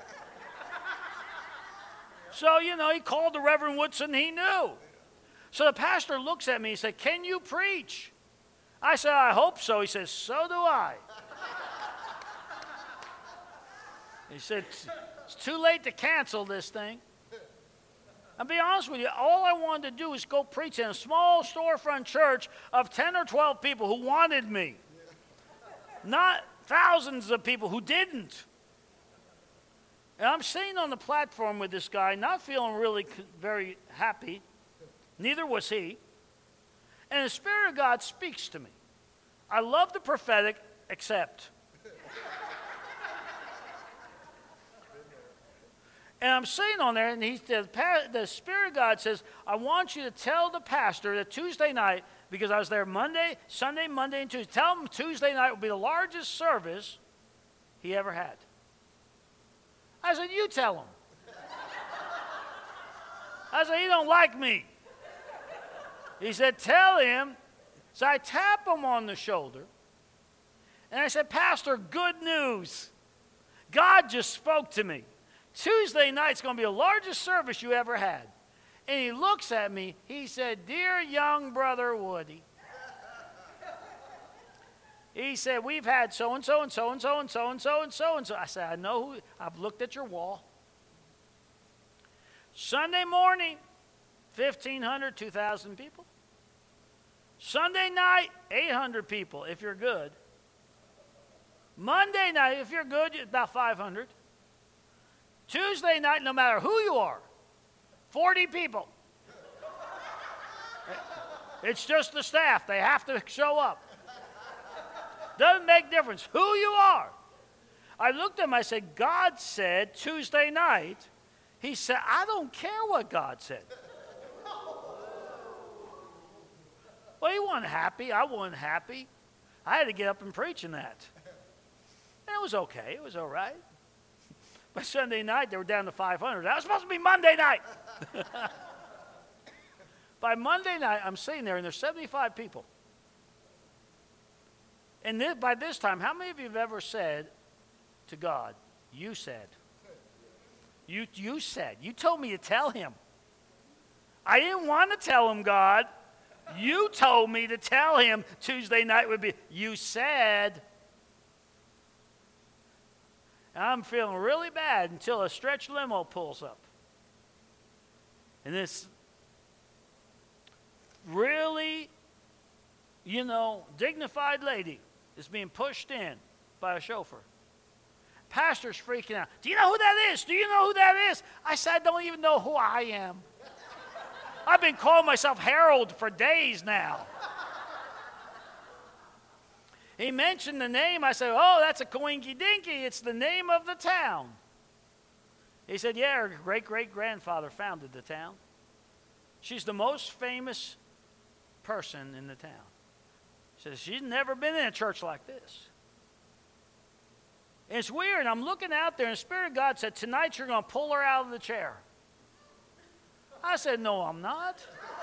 So, you know, he called the Reverend Woodson he knew. So the pastor looks at me and said, can you preach? I said, I hope so. He says, so do I. He said, it's too late to cancel this thing. I'll be honest with you, all I wanted to do was go preach in a small storefront church of ten or twelve people who wanted me. Not thousands of people who didn't. And I'm sitting on the platform with this guy, not feeling really very happy. Neither was he. And the Spirit of God speaks to me. I love the prophetic, except. And I'm sitting on there, and he, the, the Spirit of God says, I want you to tell the pastor that Tuesday night, because I was there Monday, Sunday, Monday, and Tuesday, tell him Tuesday night will be the largest service he ever had. I said, you tell him. I said, he don't like me. He said, tell him. So I tap him on the shoulder, and I said, Pastor, good news. God just spoke to me. Tuesday night's going to be the largest service you ever had. And he looks at me. He said, dear young brother Woody. He said, we've had so-and-so and so-and-so and so-and-so and so-and-so. I said, I know who. I've looked at your wall. Sunday morning, fifteen hundred, two thousand people. Sunday night, eight hundred people, if you're good. Monday night, if you're good, about five hundred. Tuesday night, no matter who you are, forty people. It's just the staff. They have to show up. Doesn't make difference who you are. I looked at him, I said, God said Tuesday night. He said, I don't care what God said. Well, he wasn't happy. I wasn't happy. I had to get up and preach in that. And it was okay. It was all right. By Sunday night, they were down to five hundred. That was supposed to be Monday night. By Monday night, I'm sitting there, and there's seventy-five people. And this, by this time, how many of you have ever said to God, you said? You, you said. You told me to tell him. I didn't want to tell him, God. You told me to tell him Tuesday night would be, you said. And I'm feeling really bad until a stretch limo pulls up. And this really, you know, dignified lady is being pushed in by a chauffeur. Pastor's freaking out. Do you know who that is? Do you know who that is? I said, I don't even know who I am. I've been calling myself Harold for days now. He mentioned the name. I said, oh, that's a coinky dinky. It's the name of the town. He said, yeah, her great-great-grandfather founded the town. She's the most famous person in the town. He says, she's never been in a church like this. And it's weird. I'm looking out there, and the Spirit of God said, tonight you're going to pull her out of the chair. I said, no, I'm not.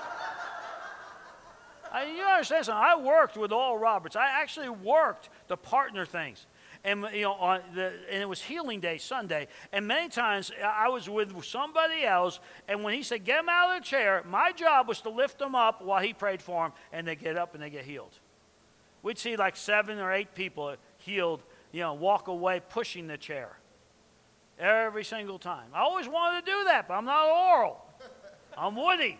I, you understand something? I worked with Oral Roberts. I actually worked the partner things. And, you know, on the, and it was Healing Day, Sunday. And many times I was with somebody else, and when he said, get them out of the chair, my job was to lift them up while he prayed for them, and they get up and they get healed. We'd see like seven or eight people healed, you know, walk away pushing the chair. Every single time. I always wanted to do that, but I'm not Oral. I'm Woody.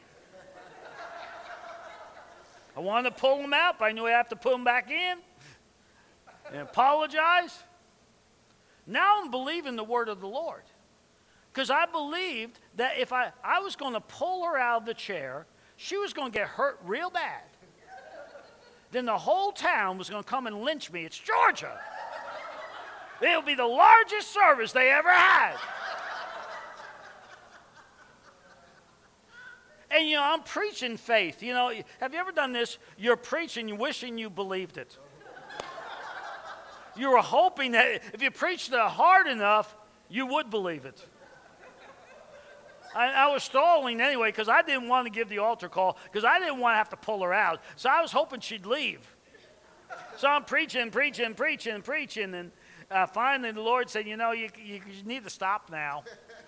I wanted to pull them out, but I knew I have to put them back in and apologize. Now I'm believing the word of the Lord. Because I believed that if I, I was going to pull her out of the chair, she was going to get hurt real bad. Then the whole town was going to come and lynch me. It's Georgia. It'll be the largest service they ever had. And, you know, I'm preaching faith. You know, have you ever done this? You're preaching, wishing you believed it. You were hoping that if you preached it hard enough, you would believe it. I, I was stalling anyway because I didn't want to give the altar call because I didn't want to have to pull her out. So I was hoping she'd leave. So I'm preaching, preaching, preaching, preaching. And uh, finally the Lord said, you know, you, you, you need to stop now.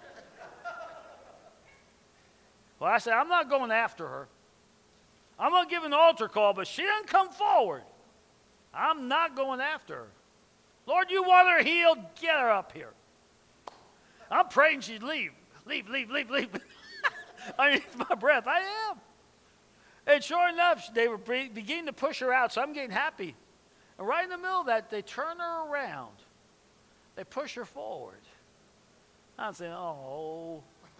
Well, I said, I'm not going after her. I'm going to give an altar call, but she didn't come forward. I'm not going after her. Lord, you want her healed? Get her up here. I'm praying she'd leave. Leave, leave, leave, leave. Underneath my breath, I am. And sure enough, they were beginning to push her out, so I'm getting happy. And right in the middle of that, they turn her around. They push her forward. I'm saying, oh.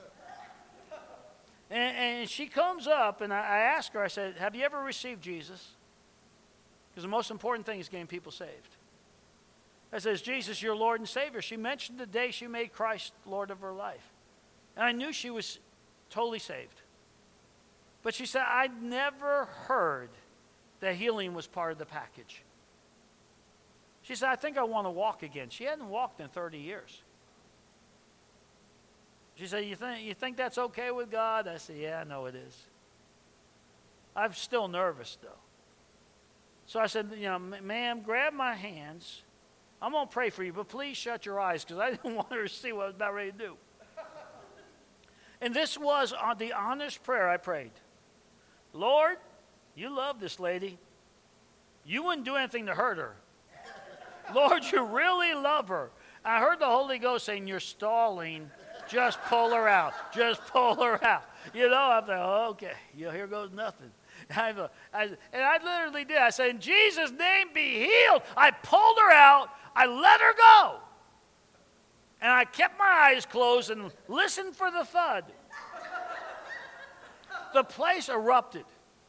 And, and she comes up, and I, I asked her, I said, have you ever received Jesus? Because the most important thing is getting people saved. I said, is Jesus your Lord and Savior? She mentioned the day she made Christ Lord of her life. And I knew she was totally saved. But she said, I'd never heard that healing was part of the package. She said, I think I want to walk again. She hadn't walked in thirty years. She said, you think, you think that's okay with God? I said, yeah, I know it is. I'm still nervous, though. So I said, you know, ma'am, grab my hands. I'm going to pray for you, but please shut your eyes because I didn't want her to see what I was about ready to do. And this was on the honest prayer I prayed. Lord, you love this lady. You wouldn't do anything to hurt her. Lord, you really love her. I heard the Holy Ghost saying, you're stalling. Just pull her out. Just pull her out. You know, I'm like, oh, okay. You know, here goes nothing. I, I, and I literally did. I said, in Jesus' name be healed. I pulled her out. I let her go. And I kept my eyes closed and listened for the thud. The place erupted.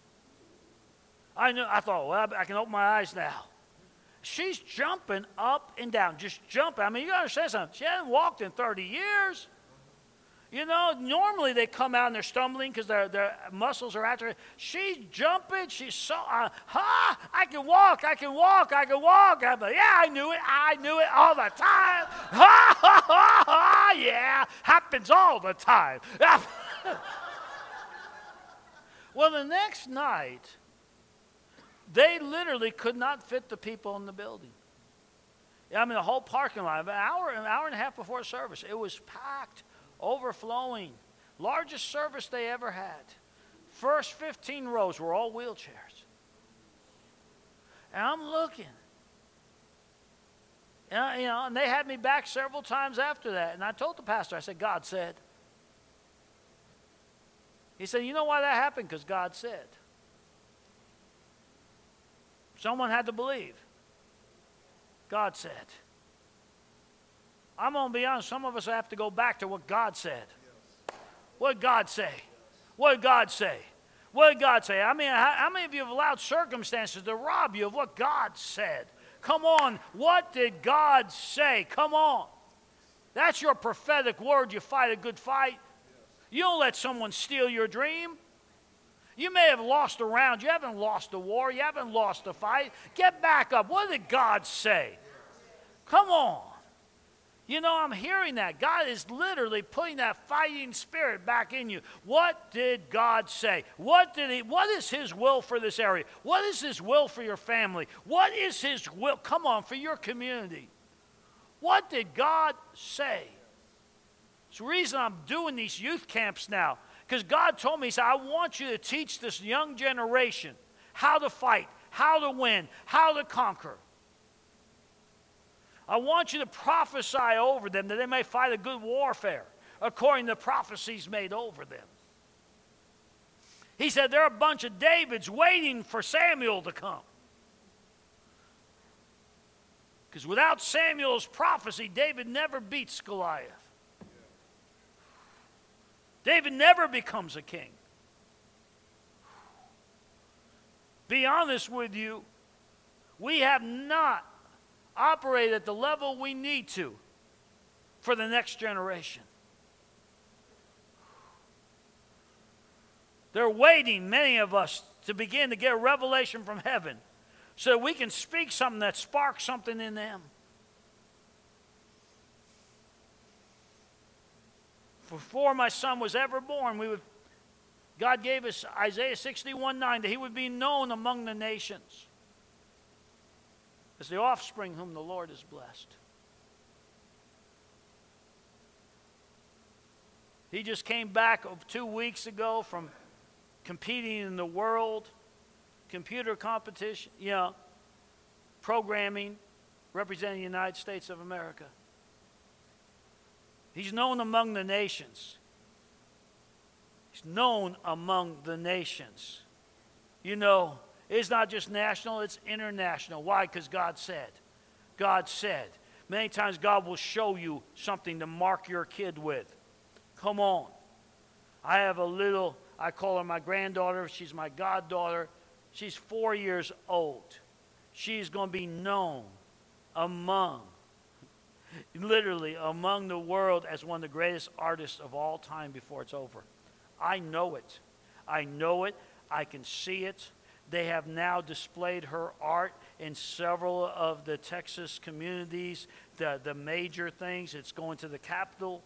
I knew. I thought, well, I can open my eyes now. She's jumping up and down, just jumping. I mean, you got to understand something. She hasn't walked in thirty years. You know, normally they come out and they're stumbling because their, their muscles are after it. She's jumping. She's so, uh, ha, I can walk, I can walk, I can walk. I'm like, yeah, I knew it. I knew it all the time. Ha, ha, ha, ha, yeah, happens all the time. Well, the next night, they literally could not fit the people in the building. I mean, the whole parking lot, an hour, an hour and a half before service, it was packed. Overflowing. Largest service they ever had. First fifteen rows were all wheelchairs. And I'm looking. And, I, you know, and they had me back several times after that. And I told the pastor, I said, God said. He said, you know why that happened? Because God said. Someone had to believe. God said. I'm going to be honest, some of us have to go back to what God said. What did God say? What did God say? What did God say? I mean, how, how many of you have allowed circumstances to rob you of what God said? Come on, what did God say? Come on. That's your prophetic word. You fight a good fight. You don't let someone steal your dream. You may have lost a round. You haven't lost a war. You haven't lost a fight. Get back up. What did God say? Come on. You know, I'm hearing that. God is literally putting that fighting spirit back in you. What did God say? What did he, what is his will for this area? What is his will for your family? What is his will, come on, for your community? What did God say? It's the reason I'm doing these youth camps now. Because God told me, he said, I want you to teach this young generation how to fight, how to win, how to conquer. I want you to prophesy over them that they may fight a good warfare according to the prophecies made over them. He said, there are a bunch of Davids waiting for Samuel to come. Because without Samuel's prophecy, David never beats Goliath. David never becomes a king. Be honest with you, we have not operated at the level we need to for the next generation. They're waiting, many of us, to begin to get a revelation from heaven so that we can speak something that sparks something in them. Before my son was ever born, we would, God gave us Isaiah sixty-one nine, that he would be known among the nations as the offspring whom the Lord has blessed. He just came back two weeks ago from competing in the world computer competition, you know, programming, representing the United States of America. He's known among the nations. He's known among the nations. You know, it's not just national, it's international. Why? Because God said. God said. Many times God will show you something to mark your kid with. Come on. I have a little, I call her my granddaughter. She's my goddaughter. She's four years old. She's going to be known among, literally among the world as one of the greatest artists of all time before it's over. I know it. I know it. I can see it. They have now displayed her art in several of the Texas communities, the, the major things. It's going to the Capitol.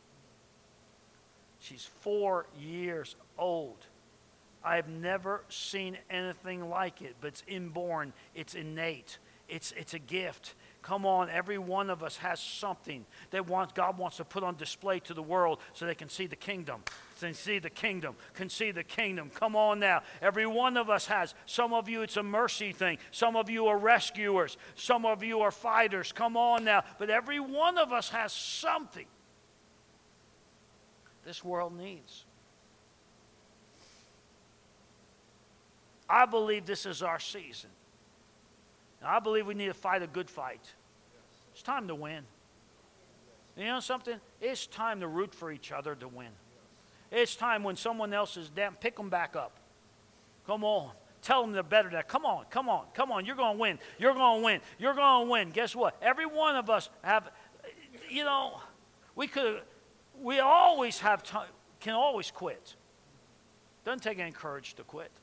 She's four years old. I've never seen anything like it, but it's inborn. It's innate. It's, it's a gift. Come on, every one of us has something that wants, God wants to put on display to the world so they can see the kingdom. They can see the kingdom, can see the kingdom. Come on now. Every one of us has. Some of you, it's a mercy thing. Some of you are rescuers. Some of you are fighters. Come on now. But every one of us has something this world needs. I believe this is our season. I believe we need to fight a good fight. It's time to win. You know something? It's time to root for each other to win. It's time when someone else is down, pick them back up. Come on. Tell them they're better than that. Come on, come on, come on. You're going to win. You're going to win. You're going to win. Guess what? Every one of us have, you know, we could, we always have time, can always quit. Doesn't take any courage to quit.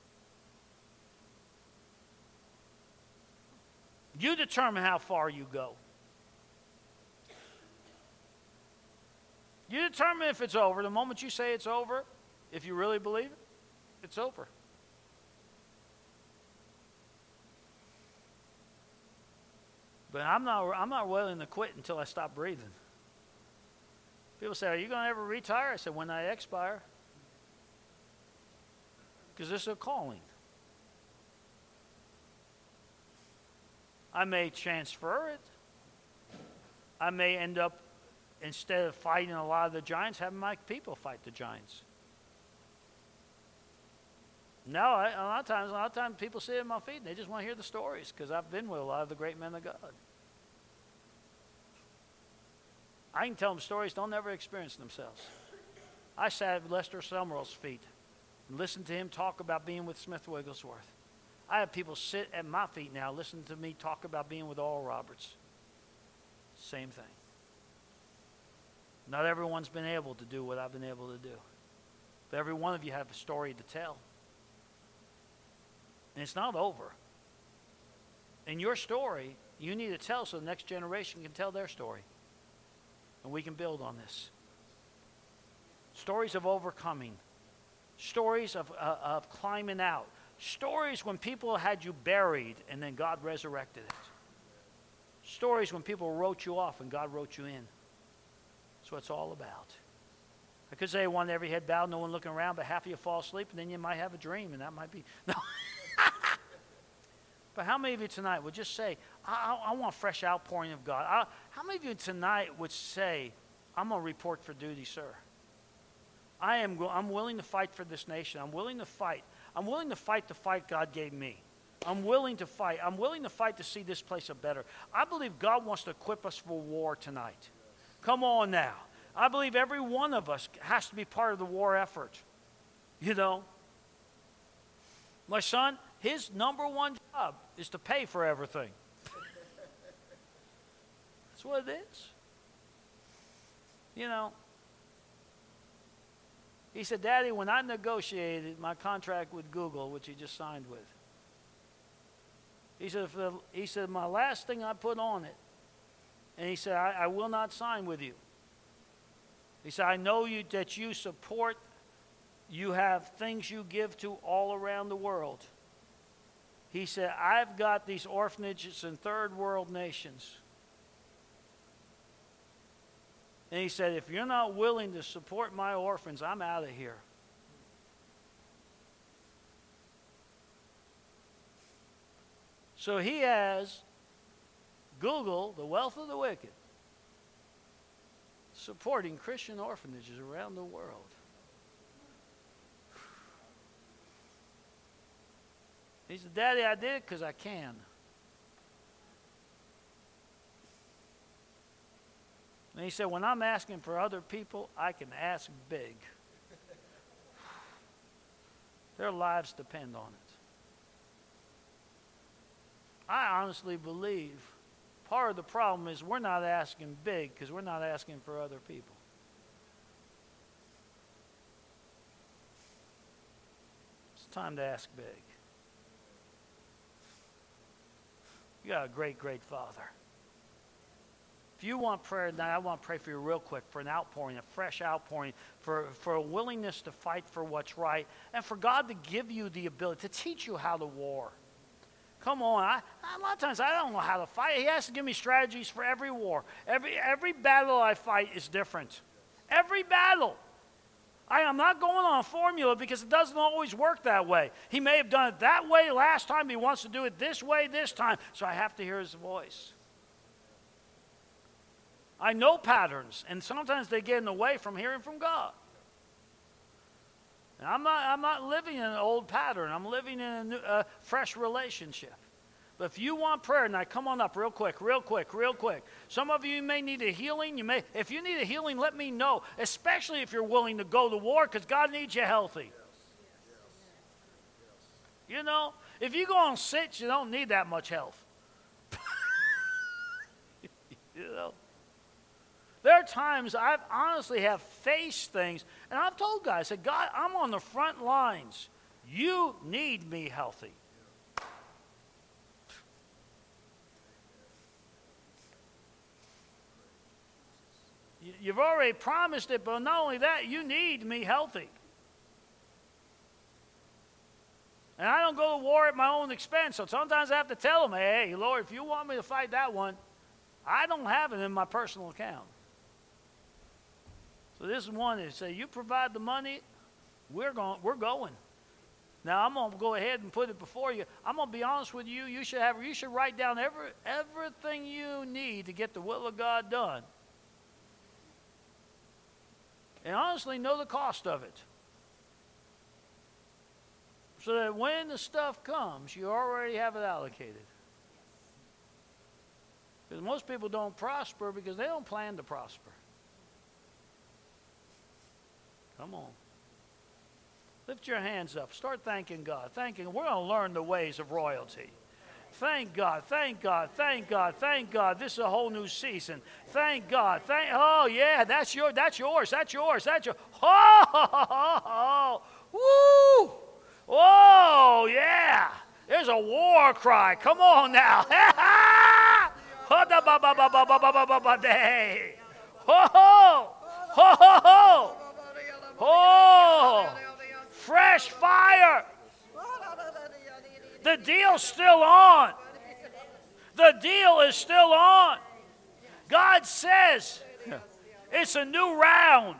You determine how far you go. You determine if it's over. The moment you say it's over, if you really believe it, it's over. But I'm not, I'm not willing to quit until I stop breathing. People say, are you going to ever retire? I said, when I expire. Because this is a calling. I may transfer it. I may end up, instead of fighting a lot of the giants, having my people fight the giants. No, I, a lot of times, a lot of times people sit at my feet and they just want to hear the stories because I've been with a lot of the great men of God. I can tell them stories they'll never experience themselves. I sat at Lester Summerall's feet and listened to him talk about being with Smith Wigglesworth. I have people sit at my feet now, listen to me talk about being with Oral Roberts. Same thing. Not everyone's been able to do what I've been able to do. But every one of you have a story to tell. And it's not over. And your story, you need to tell so the next generation can tell their story. And we can build on this. Stories of overcoming. Stories of, uh, of climbing out. Stories when people had you buried and then God resurrected it. Stories when people wrote you off and God wrote you in. That's what it's all about. I could say one every head bowed, no one looking around, but half of you fall asleep and then you might have a dream and that might be... No. But how many of you tonight would just say, I, I, I want a fresh outpouring of God? I, how many of you tonight would say, I'm going to report for duty, sir? I am go- I'm willing to fight for this nation. I'm willing to fight. I'm willing to fight the fight God gave me. I'm willing to fight. I'm willing to fight to see this place a better. I believe God wants to equip us for war tonight. Come on now. I believe every one of us has to be part of the war effort. You know? My son, his number one job is to pay for everything. That's what it is. You know, He said, Daddy, when I negotiated my contract with Google, which he just signed with, he said, if the, he said, my last thing I put on it, and he said, I, I will not sign with you. He said, I know you that you support, you have things you give to all around the world. He said, I've got these orphanages in third world nations. And he said, if you're not willing to support my orphans, I'm out of here. So he has Google, the wealth of the wicked, supporting Christian orphanages around the world. He said, Daddy, I did it because I can. And he said, when I'm asking for other people, I can ask big. Their lives depend on it. I honestly believe part of the problem is we're not asking big because we're not asking for other people. It's time to ask big. You got a great, great Father. If you want prayer tonight, I want to pray for you real quick for an outpouring, a fresh outpouring, for, for a willingness to fight for what's right, and for God to give you the ability to teach you how to war. Come on, I, a lot of times I don't know how to fight. He has to give me strategies for every war. Every, every battle I fight is different. Every battle. I am not going on a formula because it doesn't always work that way. He may have done it that way last time. He wants to do it this way this time. So I have to hear his voice. I know patterns, and sometimes they get in the way from hearing from God. And I'm not, I'm not living in an old pattern. I'm living in a new, uh, fresh relationship. But if you want prayer tonight, come on up real quick, real quick, real quick. Some of you may need a healing. You may, if you need a healing, let me know, especially if you're willing to go to war because God needs you healthy. You know, if you go on sit, you don't need that much health. You know. There are times I've honestly have faced things, and I've told guys, I said, God, I'm on the front lines. You need me healthy. You've already promised it, but not only that, you need me healthy. And I don't go to war at my own expense, so sometimes I have to tell them, hey, Lord, if you want me to fight that one, I don't have it in my personal account. So this is one that say, you provide the money, we're going, we're going. Now I'm going to go ahead and put it before you. I'm going to be honest with you. You should have, you should write down every, everything you need to get the will of God done. And honestly, know the cost of it. So that when the stuff comes, you already have it allocated. Because most people don't prosper because they don't plan to prosper. Come on. Lift your hands up. Start thanking God. Thanking. We're going to learn the ways of royalty. Thank God, thank God, thank God, thank God. This is a whole new season. Thank God. Thank. Oh, yeah, that's, your, that's yours, that's yours, that's yours. Oh, oh, oh, oh. Woo! Oh, yeah. There's a war cry. Come on now. Ho, ho, ho, ho, ho. Oh, fresh fire. The deal's still on. The deal is still on. God says it's a new round.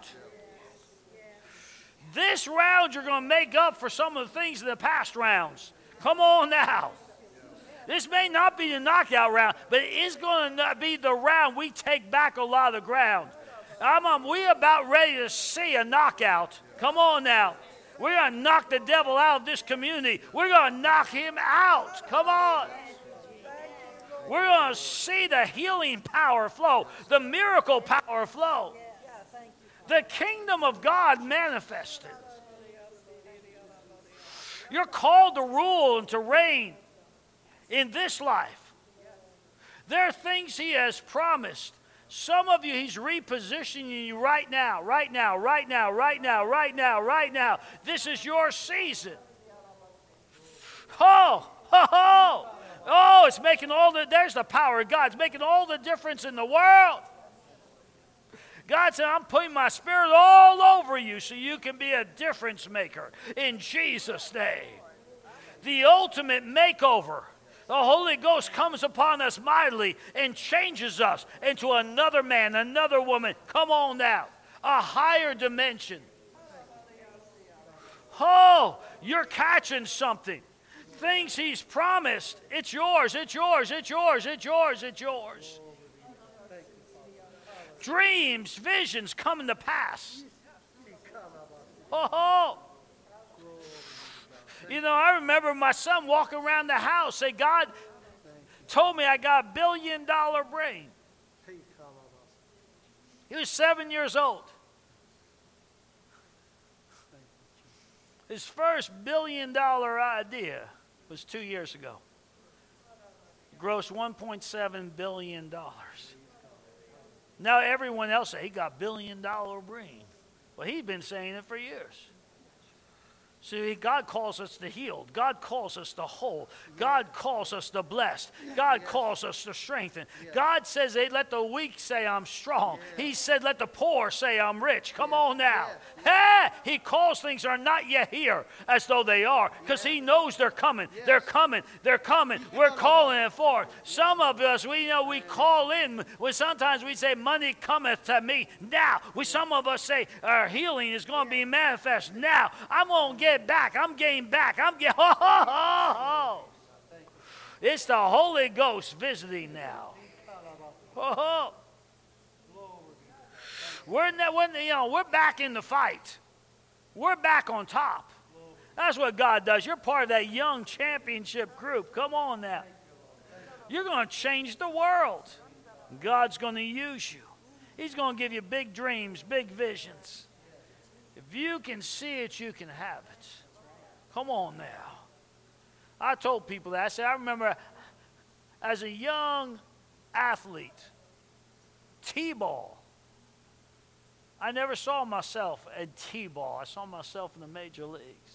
This round you're going to make up for some of the things in the past rounds. Come on now. This may not be the knockout round, but it is going to be the round we take back a lot of ground. I'm, um, we're about ready to see a knockout. Come on now. We're going to knock the devil out of this community. We're going to knock him out. Come on. We're going to see the healing power flow, the miracle power flow, the kingdom of God manifested. You're called to rule and to reign in this life. There are things he has promised Some of you, he's repositioning you right now, right now, right now, right now, right now, right now. This is your season. Oh, oh, oh. Oh, it's making all the, there's the power of God. It's making all the difference in the world. God said, I'm putting my spirit all over you so you can be a difference maker in Jesus' name. The ultimate makeover. The Holy Ghost comes upon us mightily and changes us into another man, another woman. Come on now. A higher dimension. Oh, you're catching something. Things he's promised. It's yours, it's yours, it's yours, it's yours, it's yours. Dreams, visions coming to pass. Oh, you know, I remember my son walking around the house, say, God told me I got a billion dollar brain. He was seven years old. His first billion dollar idea was two years ago. Grossed one point seven billion dollars. Now everyone else say he got billion dollar brain. Well, he's been saying it for years. See, God calls us the healed. God calls us the whole. God calls us the blessed. God calls us the strengthened. God says, hey, let the weak say I'm strong. He said, let the poor say I'm rich. Come on now. Hey, he calls things that are not yet here as though they are, because he knows they're coming. They're coming. They're coming. We're calling it forth. Some of us, we know we call in. When sometimes we say, money cometh to me now. We, some of us say, our healing is going to be manifest now. I'm going to get back. I'm getting back. I'm getting. Oh, oh, oh, oh. It's the Holy Ghost visiting now. Oh, oh. We're in that, when, you know, we're back in the fight. We're back on top. That's what God does. You're part of that young championship group. Come on now. You're going to change the world. God's going to use you. He's going to give you big dreams, big visions. If you can see it, you can have it. Come on now. I told people that. I said, I remember as a young athlete, T-ball. I never saw myself at T-ball. I saw myself in the major leagues.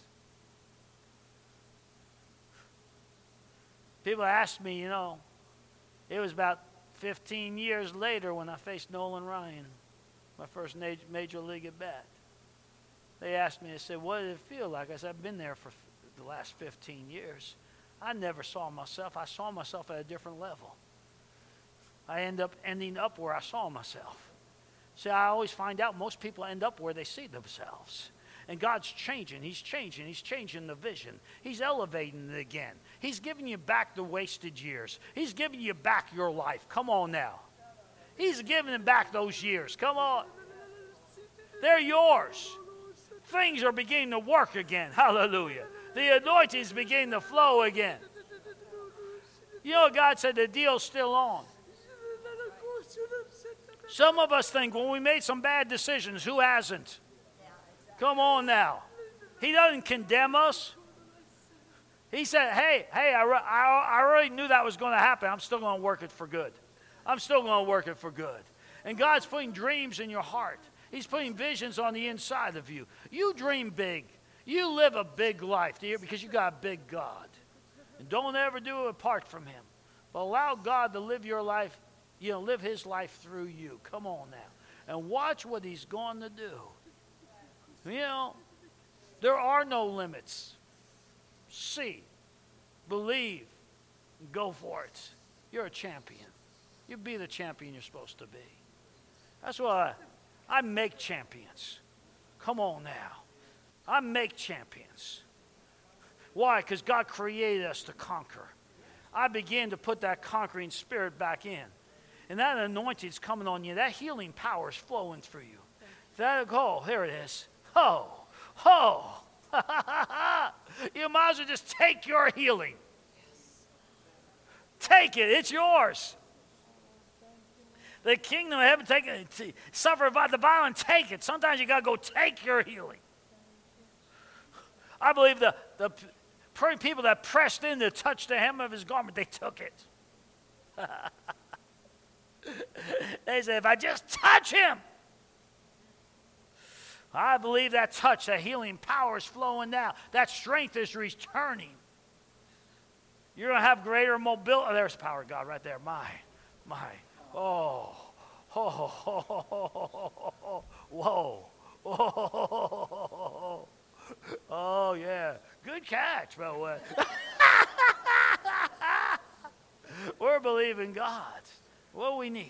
People asked me, you know, it was about fifteen years later when I faced Nolan Ryan, my first major league at bat. They asked me, they said, what did it feel like? I said, I've been there for the last fifteen years. I never saw myself. I saw myself at a different level. I end up ending up where I saw myself. See, I always find out most people end up where they see themselves. And God's changing. He's changing. He's changing the vision. He's elevating it again. He's giving you back the wasted years. He's giving you back your life. Come on now. He's giving back those years. Come on. They're yours. Things are beginning to work again. Hallelujah. The anointing is beginning to flow again. You know, God said the deal's still on. Some of us think when we made some bad decisions, who hasn't? Come on now. He doesn't condemn us. He said, hey, hey, I, I, I already knew that was going to happen. I'm still going to work it for good. I'm still going to work it for good. And God's putting dreams in your heart. He's putting visions on the inside of you. You dream big. You live a big life, dear, because you got a big God. And don't ever do it apart from him. But allow God to live your life, you know, live his life through you. Come on now. And watch what he's going to do. You know, there are no limits. See, believe, and go for it. You're a champion. You be the champion you're supposed to be. That's why I, I make champions. Come on now. I make champions. Why? Because God created us to conquer. I began to put that conquering spirit back in. And that anointing is coming on you. That healing power is flowing through you. That, oh, there it is. Oh, oh. You might as well just take your healing. Take it. It's yours. The kingdom of heaven, take it. Suffer by the violent, take it. Sometimes you got to go take your healing. I believe the, the people that pressed in to touch the hem of his garment, they took it. They said, if I just touch him, I believe that touch, that healing power is flowing now. That strength is returning. You're going to have greater mobility. Oh, there's the power of God right there. My, my. Oh, oh, oh, oh, oh, oh. Whoa. Oh, oh, yeah. Good catch, by the way. We're believing God. What do we need?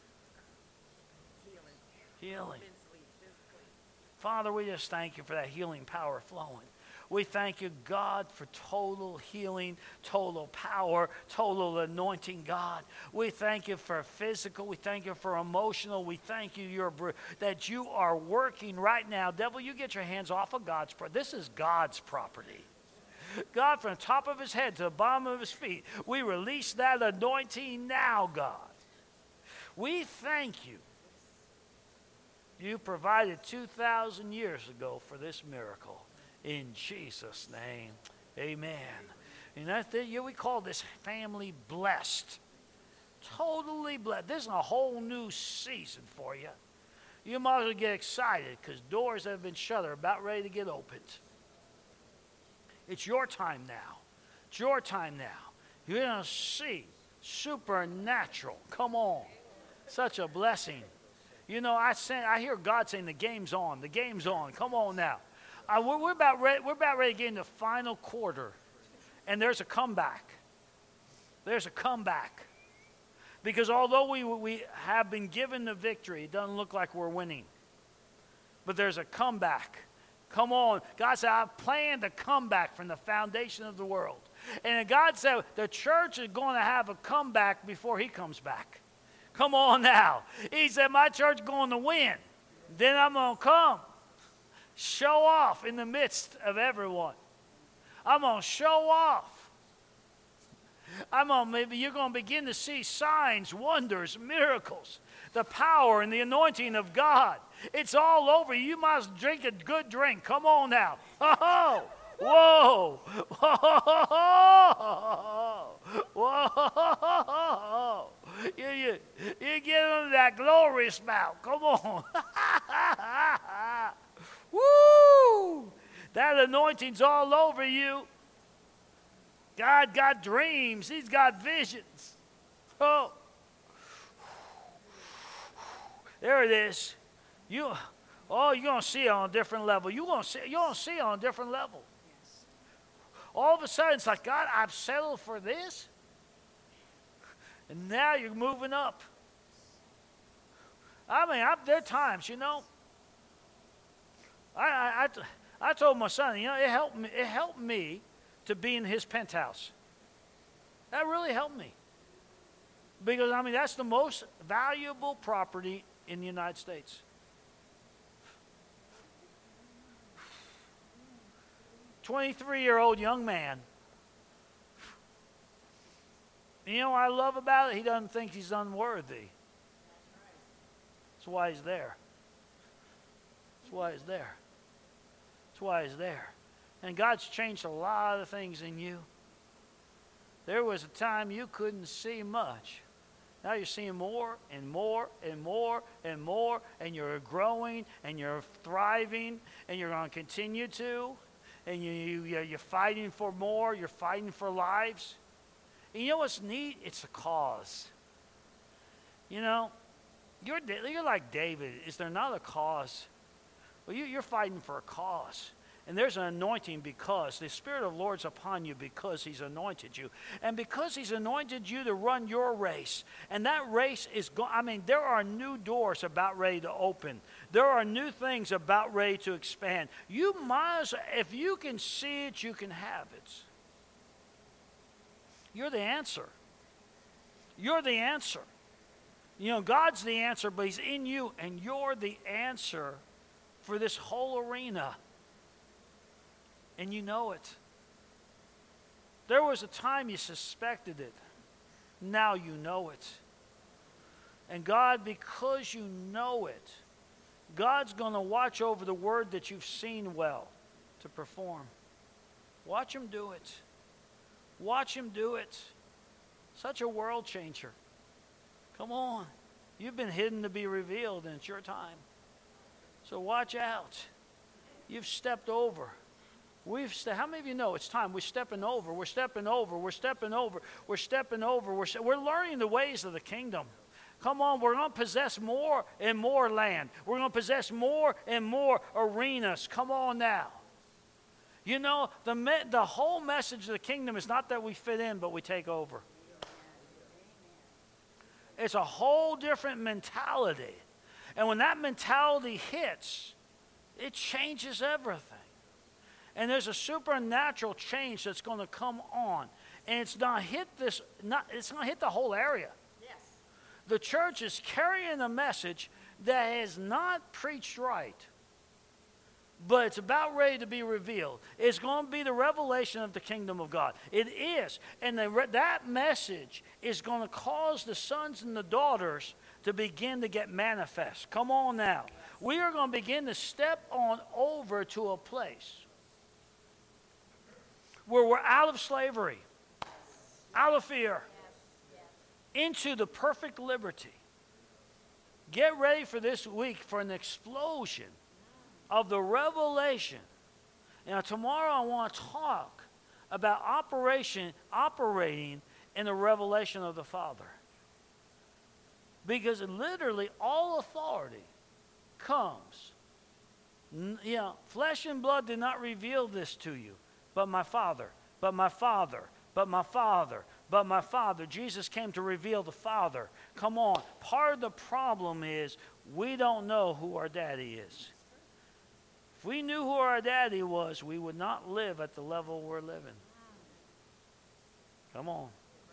Healing. Healing. Father, we just thank you for that healing power flowing. We thank you, God, for total healing, total power, total anointing, God. We thank you for physical. We thank you for emotional. We thank you you're, that you are working right now. Devil, you get your hands off of God's property. This is God's property. God, from the top of his head to the bottom of his feet, we release that anointing now, God. We thank you. You provided two thousand years ago for this miracle. In Jesus' name, amen. And that's it. Yeah, we call this family blessed. Totally blessed. This is a whole new season for you. You might as well get excited because doors that have been shut are about ready to get opened. It's your time now. It's your time now. You're going to see supernatural. Come on. Such a blessing. You know, I say, I hear God saying the game's on. The game's on. Come on now. Uh, we're, we're, about ready, we're about ready to get into the final quarter. And there's a comeback. There's a comeback. Because although we, we have been given the victory, it doesn't look like we're winning. But there's a comeback. Come on. God said, I planned a comeback from the foundation of the world. And God said, the church is going to have a comeback before he comes back. Come on now. He said, my church going to win. Then I'm going to come. Show off in the midst of everyone. I'm going to show off. I'm going to, maybe you're going to begin to see signs, wonders, miracles, the power and the anointing of God. It's all over. You must drink a good drink. Come on now. Oh, whoa. Whoa. Whoa. You, you, you get under that glory spout. Come on. Woo! That anointing's all over you. God got dreams. He's got visions. Oh. There it is. You, oh, you're going to see it on a different level. You're going to see, you're going to see it on a different level. Yes. All of a sudden, it's like, God, I've settled for this. And now you're moving up. I mean, I, there are times, you know. I, I, I, I told my son, you know, it helped me. It helped me to be in his penthouse. That really helped me, because I mean that's the most valuable property in the United States. twenty-three-year-old young man. You know what I love about it? He doesn't think he's unworthy. That's why he's there. That's why he's there. That's why he's there. And God's changed a lot of things in you. There was a time you couldn't see much. Now you're seeing more and more and more and more, and you're growing and you're thriving, and you're going to continue to. And you, you, you're fighting for more. You're fighting for lives. And you know what's neat? It's a cause. You know, you're, you're like David. Is there not a cause? Well, you, you're fighting for a cause. And there's an anointing because the Spirit of the Lord's upon you because he's anointed you. And because he's anointed you to run your race. And that race is going, I mean, there are new doors about ready to open. There are new things about ready to expand. You must, if you can see it, you can have it. You're the answer. You're the answer. You know, God's the answer, but he's in you, and you're the answer for this whole arena. And you know it. There was a time you suspected it. Now you know it. And God, because you know it, God's going to watch over the word that you've seen well to perform. Watch him do it. Watch him do it. Such a world changer. Come on. You've been hidden to be revealed, and it's your time. So watch out. You've stepped over. We've ste- How many of you know it's time? We're stepping over. We're stepping over. We're stepping over. We're stepping over. We're, ste- we're learning the ways of the kingdom. Come on, we're going to possess more and more land. We're going to possess more and more arenas. Come on now. You know, the, me- the whole message of the kingdom is not that we fit in, but we take over. It's a whole different mentality. And when that mentality hits, it changes everything. And there's a supernatural change that's going to come on. And it's not hit this, not, it's not hit the whole area. Yes. The church is carrying a message that is not preached right, but it's about ready to be revealed. It's going to be the revelation of the kingdom of God. It is. And the, that message is going to cause the sons and the daughters to begin to get manifest. Come on now. We are going to begin to step on over to a place where we're out of slavery, out of fear, into the perfect liberty. Get ready for this week for an explosion of the revelation. Now, tomorrow I want to talk about operation, operating in the revelation of the Father. Because literally all authority comes. You know, flesh and blood did not reveal this to you, but my Father, but my Father, but my Father, but my Father. Jesus came to reveal the Father. Come on. Part of the problem is we don't know who our daddy is. If we knew who our daddy was, we would not live at the level we're living. Come on.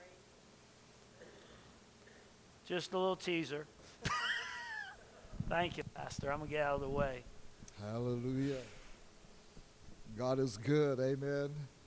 Just a little teaser. Thank you, Pastor. I'm going to get out of the way. Hallelujah. God is good. Amen.